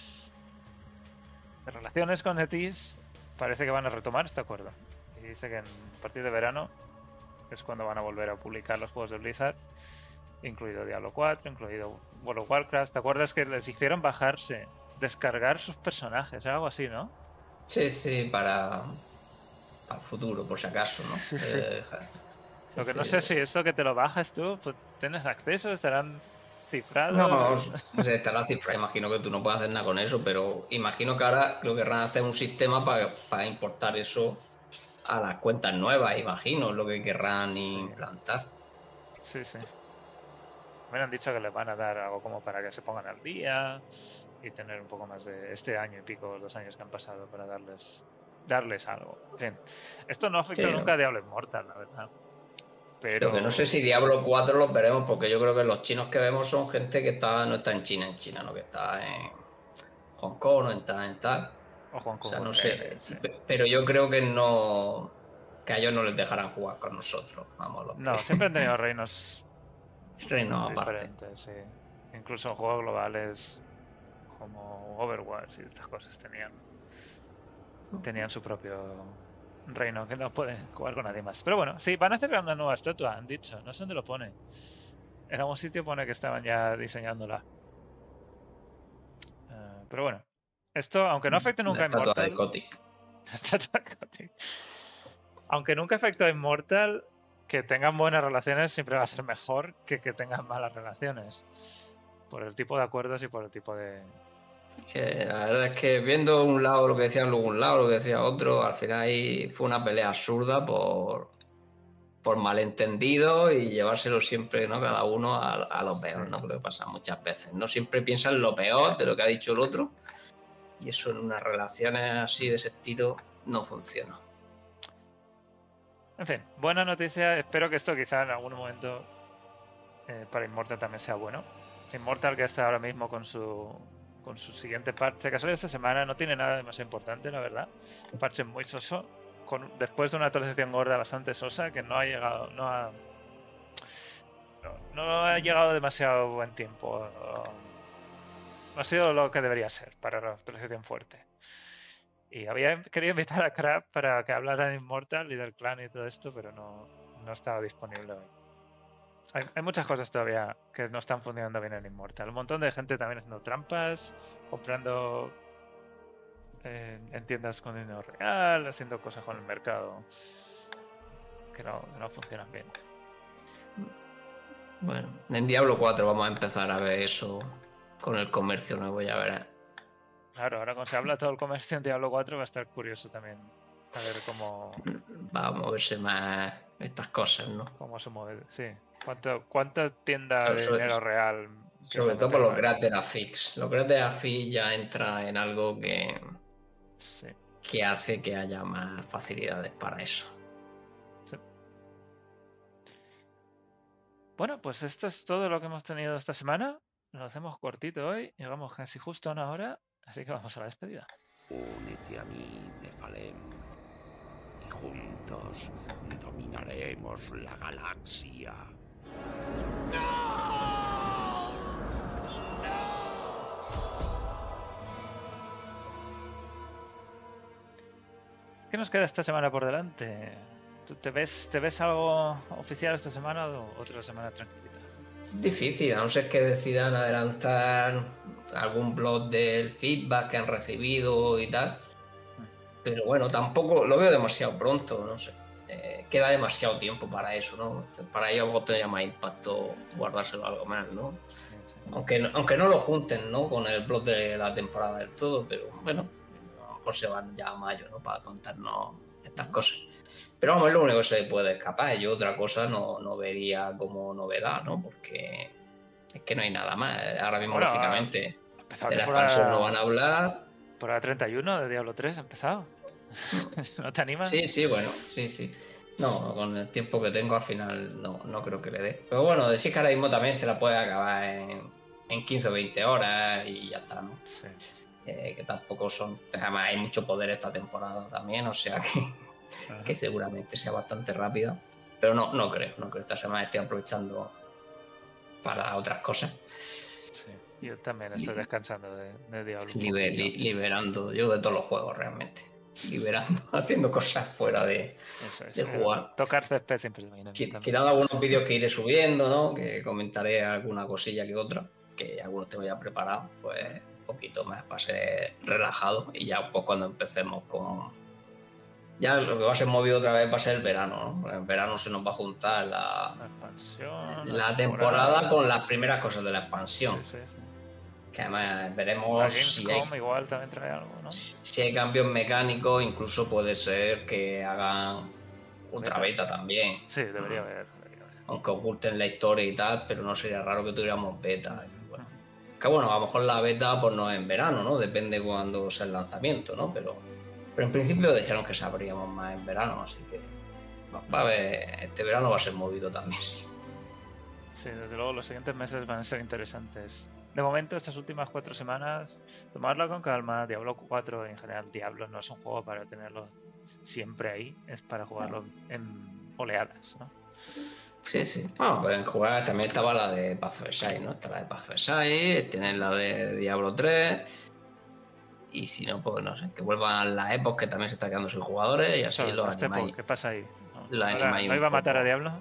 de relaciones con NetEase, parece que van a retomar este acuerdo. Y dice que en, a partir de verano es cuando van a volver a publicar los juegos de Blizzard, incluido Diablo cuatro, incluido World of Warcraft. ¿Te acuerdas que les hicieron bajarse, descargar sus personajes, algo así, no?
Sí, sí, para, para el futuro, por si acaso, ¿no?
Sí, sí.
Eh, sí,
Lo que
sí.
no sé si esto que te lo bajas tú, pues tienes acceso, estarán cifrados.
No, no, no sé, estará cifrado. Imagino que tú no puedes hacer nada con eso, pero imagino que ahora lo querrán hacer un sistema para, para importar eso a las cuentas nuevas, imagino, lo que querrán
Sí.
implantar.
Sí, sí. Me han dicho que les van a dar algo como para que se pongan al día y tener un poco más de este año y pico, los años que han pasado, para darles darles algo. En fin, esto no afectó
Sí,
nunca
¿no?
a Diablo Immortal, la verdad. Pero
Lo que no sé si Diablo cuatro los veremos, porque yo creo que los chinos que vemos son gente que está no está en China, en China, no que está en Hong Kong, no está en tal.
o Juan
O sea, no
Con
sé,
N, sí.
pe- pero yo creo que no, que a ellos no les dejarán jugar con nosotros. Vamos, los
No,
que-
siempre han tenido reinos
Reino aparte.
diferentes, sí. Incluso en juegos globales como Overwatch y estas cosas tenían tenían su propio reino que no pueden jugar con nadie más. Pero bueno, sí, van a hacer una nueva estatua, han dicho. No sé dónde lo pone. En algún sitio pone que estaban ya diseñándola. Eh, pero bueno, esto, aunque no afecte nunca
La
a
estatua de
Immortal,
Kotick.
Estatua de Kotick. Aunque nunca afectó a Immortal, que tengan buenas relaciones siempre va a ser mejor que que tengan malas relaciones. Por el tipo de acuerdos y por el tipo de...
Que la verdad es que viendo un lado lo que decían luego un lado, lo que decía otro, al final ahí fue una pelea absurda por, por malentendido y llevárselo siempre, ¿no? Cada uno a, a lo peor, ¿no? Lo que pasa muchas veces. No siempre piensan lo peor de lo que ha dicho el otro y eso en unas relaciones así de ese estilo no funciona.
En fin, buena noticia. Espero que esto quizá en algún momento eh, para Immortal también sea bueno. Immortal que está ahora mismo con su con su siguiente parche, que sale esta semana, no tiene nada demasiado importante, la verdad. Un parche muy soso, con, después de una actualización gorda bastante sosa, que no ha llegado, no ha no, no ha llegado demasiado buen tiempo. No ha sido lo que debería ser para la actualización fuerte. Y había querido invitar a Crab para que hablara de Immortal y del clan y todo esto, pero no, no estaba disponible hoy. Hay, hay muchas cosas todavía que no están funcionando bien en Immortal. Un montón de gente también haciendo trampas, comprando eh, en tiendas con dinero real, haciendo cosas con el mercado que no, que no funcionan bien.
Bueno, en Diablo cuatro vamos a empezar a ver eso con el comercio nuevo, ya verás.
Claro, ahora cuando se habla todo el comercio en Diablo cuatro va a estar curioso también a ver cómo,
Va a moverse más estas cosas, ¿no?
cómo se mueve. Sí. ¿Cuánto, ¿Cuánta tienda
Sobre-
de
sobre-
dinero real?
Sobre
empieza a
todo por los
meter?
Greater Affix. Los Greater Affix ya entra en algo que,
Sí.
que hace que haya más facilidades para eso.
Sí. Bueno, pues esto es todo lo que hemos tenido esta semana. Lo hacemos cortito hoy. Llegamos casi justo a una hora. Así que vamos a la despedida.
Únete a mí, Nefalem, y juntos dominaremos la galaxia.
¿Qué nos queda esta semana por delante? ¿Tú te ves, te ves algo oficial esta semana o otra semana tranquilita?
Difícil, a no ser que decidan adelantar algún blog del feedback que han recibido y tal. Pero bueno, tampoco lo veo demasiado pronto, no sé. Eh, queda demasiado tiempo para eso, ¿no? Para ellos tendría más impacto guardárselo algo más, ¿no?
Sí, sí.
Aunque, no- aunque no lo junten, ¿no? Con el blog de la temporada del todo, pero bueno, a lo mejor se van ya a mayo, ¿no? Para contarnos estas cosas. Pero vamos, es lo único que se puede escapar. Yo otra cosa no, no vería como novedad, ¿no? Porque es que no hay nada más. Ahora mismo,
Bueno,
lógicamente,
Ha empezado
de la
temporada-
expansión no van a hablar.
Por la treinta y uno de Diablo tres ha empezado. ¿No te animas?
Sí, sí, bueno, sí, sí. No, con el tiempo que tengo al final no, no creo que le dé. Pero bueno, decís que ahora mismo también te la puedes acabar en, en quince o veinte horas y ya está, ¿no?
Sí.
Eh, que tampoco son... Además hay mucho poder esta temporada también, o sea que,
Ajá.
que seguramente sea bastante rápida. Pero no, no creo, no creo. Esta semana estoy aprovechando para otras cosas.
Sí. Yo también estoy descansando de, de Diablo.
Liber, li, liberando yo de todos los juegos realmente. Liberando, haciendo cosas fuera de,
Eso es,
de jugar.
Tocar césped siempre se viene bien.
Quitando algunos vídeos que iré subiendo, ¿no? Que comentaré alguna cosilla que otra, que algunos tengo ya preparados, pues un poquito más para ser relajado y ya pues cuando empecemos con... Ya lo que va a ser movido otra vez va a ser el verano, ¿no? En verano se nos va a juntar la,
la expansión,
la,
la
temporada,
temporada
con las primeras cosas de la expansión.
Sí, sí, sí.
Que además
La
veremos si hay,
Gamescom igual también trae algo, ¿no?
si, si hay cambios mecánicos, incluso puede ser que hagan otra
Beta.
beta también.
Sí, debería haber. Debería haber.
Aunque oculten la historia y tal, pero no sería raro que tuviéramos beta. Y bueno.
Ujú.
Que bueno, a lo mejor la beta pues no es en verano, ¿no? Depende cuándo sea el lanzamiento, ¿no? Pero, pero en principio dijeron que sabríamos más en verano, así que va, va a haber, este verano va a ser movido también, sí.
Sí, desde luego los siguientes meses van a ser interesantes. De momento, estas últimas cuatro semanas, tomarlo con calma. Diablo cuatro, en general, Diablo no es un juego para tenerlo siempre ahí, es para jugarlo en oleadas, ¿no?
Sí, sí. Bueno, pues en jugar también estaba la de Path of Exile, ¿no? Está la de Path of Exile, tienen la de Diablo tres. Y si no, pues no sé, que vuelvan las Epos, que también se está quedando sin jugadores, y así
Eso,
los
este
animáis.
po- ¿qué pasa ahí? ¿No,
Los
Ahora,
animáis
¿no
un
iba a matar
poco.
a Diablo?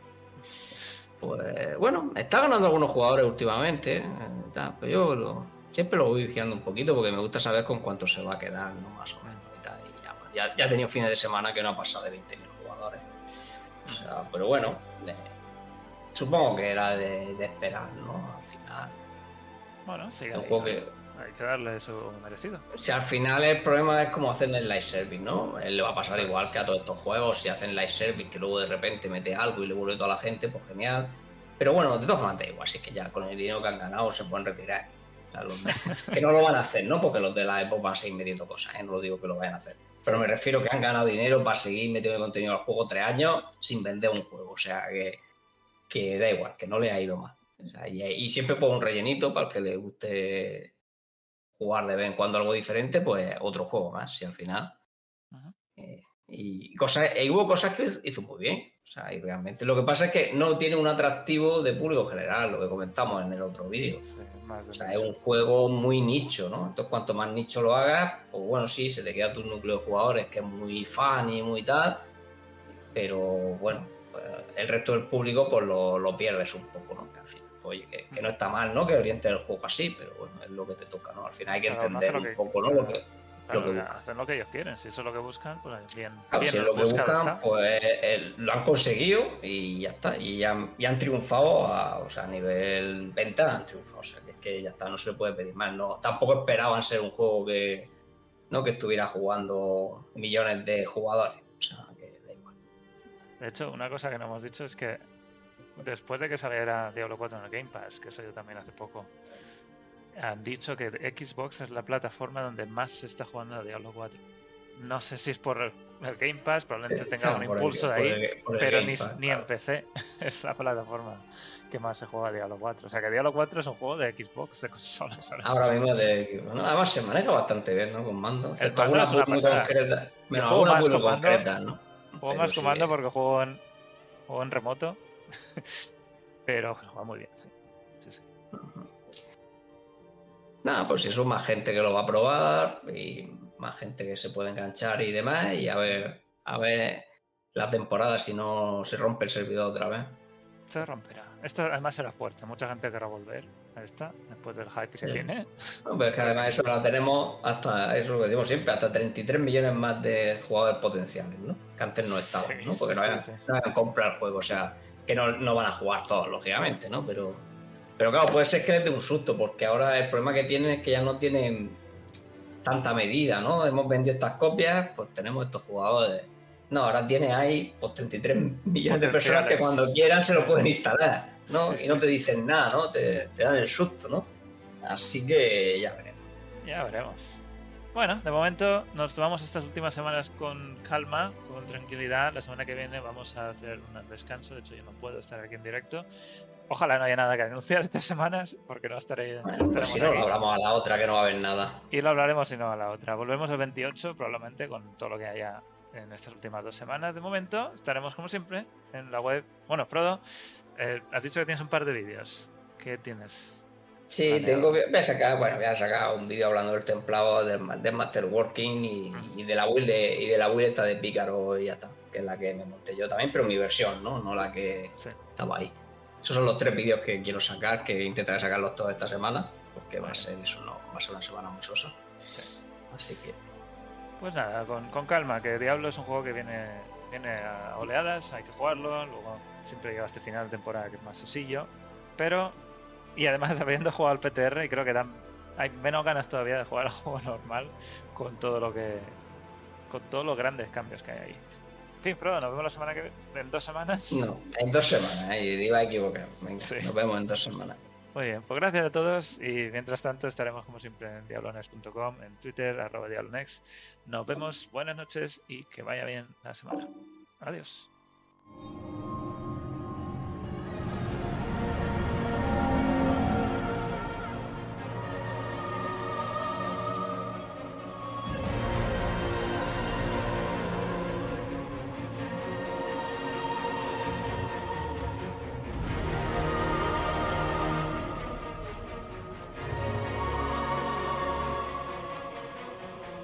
Pues bueno, está ganando algunos jugadores últimamente, eh, tal, pero yo lo- siempre lo voy vigilando un poquito porque me gusta saber con cuánto se va a quedar, ¿no? Más o menos. Y tal, y ya, ya, ya he tenido fines de semana que no ha pasado de veinte mil jugadores. O sea, pero bueno, eh, supongo que era de, de esperar, ¿no? Al final.
Bueno, sí,
Es un
ahí,
juego
¿no?
que,
Hay que darle su merecido.
si al final el problema es como hacen el live service, ¿no? Él le va a pasar
Eso
igual
es.
que a todos estos juegos. Si hacen live service, que luego de repente mete algo y le vuelve toda la gente, pues genial. Pero bueno, de todas formas da igual, así que ya con el dinero que han ganado se pueden retirar. O sea, los de- que no lo van a hacer, ¿no? Porque los de la Epoch van a seguir metiendo cosas, ¿eh? No lo digo que lo vayan a hacer. Pero me refiero que han ganado dinero para seguir metiendo contenido al juego tres años sin vender un juego. O sea, que, que da igual, que no le ha ido mal. O sea, y, y siempre pongo un rellenito para el que le guste jugar de vez en cuando algo diferente, pues otro juego más, y al final.
Ujú.
Eh, y, cosas, y hubo cosas que hizo muy bien. O sea, y realmente. Lo que pasa es que no tiene un atractivo de público general, lo que comentamos en el otro vídeo.
Sí, más de
O sea,
nicho.
es un juego muy nicho, ¿no? Entonces, cuanto más nicho lo hagas, pues bueno, sí, se te queda tu núcleo de jugadores que es muy fan y muy tal, pero bueno, pues el resto del público pues lo, lo pierdes un poco, ¿no? Que al fin, oye, que, que no está mal, ¿no? Que orientes el juego así, pero bueno, es lo que te toca, ¿no? Al final hay que
Cada uno
entender
hace lo
un
que-
poco, ¿no? Lo que,
Claro,
lo que
ya
buscan.
hacen lo que ellos quieren. Si eso es lo que buscan, pues bien,
Claro,
bien
si es lo que
buscado
buscan,
está.
pues eh, lo han conseguido y ya está. Y ya, han- ya han triunfado, a, o sea, a nivel venta han triunfado. O sea, que es que ya está, no se le puede pedir más. No, tampoco esperaban ser un juego que, ¿no? que estuviera jugando millones de jugadores. O sea, que da igual.
De hecho, una cosa que no hemos dicho es que después de que saliera Diablo cuatro en el Game Pass, que salió también hace poco, han dicho que Xbox es la plataforma donde más se está jugando a Diablo cuatro. No sé si es por el Game Pass, probablemente
Sí,
tenga
no,
un
por el-
impulso de
por
ahí,
el- por el
pero
Game
ni,
Pass,
ni
claro.
en P C es la plataforma que más se juega a Diablo cuatro. O sea que Diablo cuatro es un juego de Xbox, de consolas. Ahora,
Ahora mismo de, bueno, además se maneja bastante bien, ¿no? Con mando. Excepto
mando
algunas
es una
muy
pasada.
concretas.
Yo
Menos
juego
algunas
más
muy
con mando,
concretas, ¿no?
Juego
Pero
más
sí,
comando
eh,
porque juego en, juego en remoto, pero juega muy bien, sí. Sí, sí.
Nada, pues eso, más gente que lo va a probar y más gente que se puede enganchar y demás, y a ver, a ver la temporada si no se rompe el servidor otra vez.
Se romperá. Esto además será fuerte. Mucha gente querrá volver a esta después del hype
Sí.
que tiene.
Hombre, es que además eso ahora tenemos hasta, eso es lo que digo siempre, hasta treinta y tres millones más de jugadores potenciales, ¿no? Que antes no estaban,
Sí,
¿no? Porque
sí,
no, habían,
sí, sí.
no habían comprado el juego, o sea, que no, no van a jugar todos, lógicamente, ¿no? Pero, pero claro, puede ser que les dé un susto, porque ahora el problema que tienen es que ya no tienen tanta medida, ¿no? Hemos vendido estas copias, pues tenemos estos jugadores. No, ahora tiene ahí pues, treinta y tres millones de personas que
Potenciales.
cuando quieran se lo pueden instalar, ¿no?
Sí,
y no
sí.
te dicen nada, ¿no? Te, te dan el susto, ¿no? Así que ya veremos.
Ya veremos. Bueno, de momento nos tomamos estas últimas semanas con calma, con tranquilidad. La semana que viene vamos a hacer un descanso. De hecho, yo no puedo estar aquí en directo. Ojalá no haya nada que anunciar estas semanas, porque no estaré.
Bueno,
no
pues
estaremos
si no,
aquí.
lo hablamos a la otra, que no va a haber nada.
Y lo hablaremos si no a la otra. Volvemos el veintiocho, probablemente, con todo lo que haya en estas últimas dos semanas. De momento, estaremos como siempre en la web. Bueno, Frodo, eh, has dicho que tienes un par de vídeos. ¿Qué tienes?
Sí,
planeado?
tengo, voy a sacar, bueno, voy a sacar un vídeo hablando del templado, del, del Masterworking y,
Mm.
y de la build de, y de la build esta de Pícaro y ya está, que es la que me monté yo también, pero mi versión, ¿no? No la que
Sí.
estaba ahí. Esos son los tres vídeos que quiero sacar, que intentaré sacarlos toda esta semana, porque va a
Vale.
ser eso, no, va a ser una semana muy sosa.
Sí.
Así que
Pues nada, con, con calma, que Diablo es un juego que viene, viene a oleadas, hay que jugarlo, luego siempre llega este final de temporada que es más sosillo, pero, y además habiendo jugado al P T R, y creo que dan, hay menos ganas todavía de jugar al juego normal con todo lo que, con todos los grandes cambios que hay ahí. En fin, Frodo, nos vemos la semana que viene, en dos semanas.
no, en dos semanas, ¿eh? Y iba a equivocar. Venga,
Sí.
nos vemos en dos semanas.
Muy bien, pues gracias a todos y mientras tanto estaremos como siempre en diablonex punto com, en Twitter, arroba diablonex. Nos vemos, buenas noches y que vaya bien la semana. Adiós.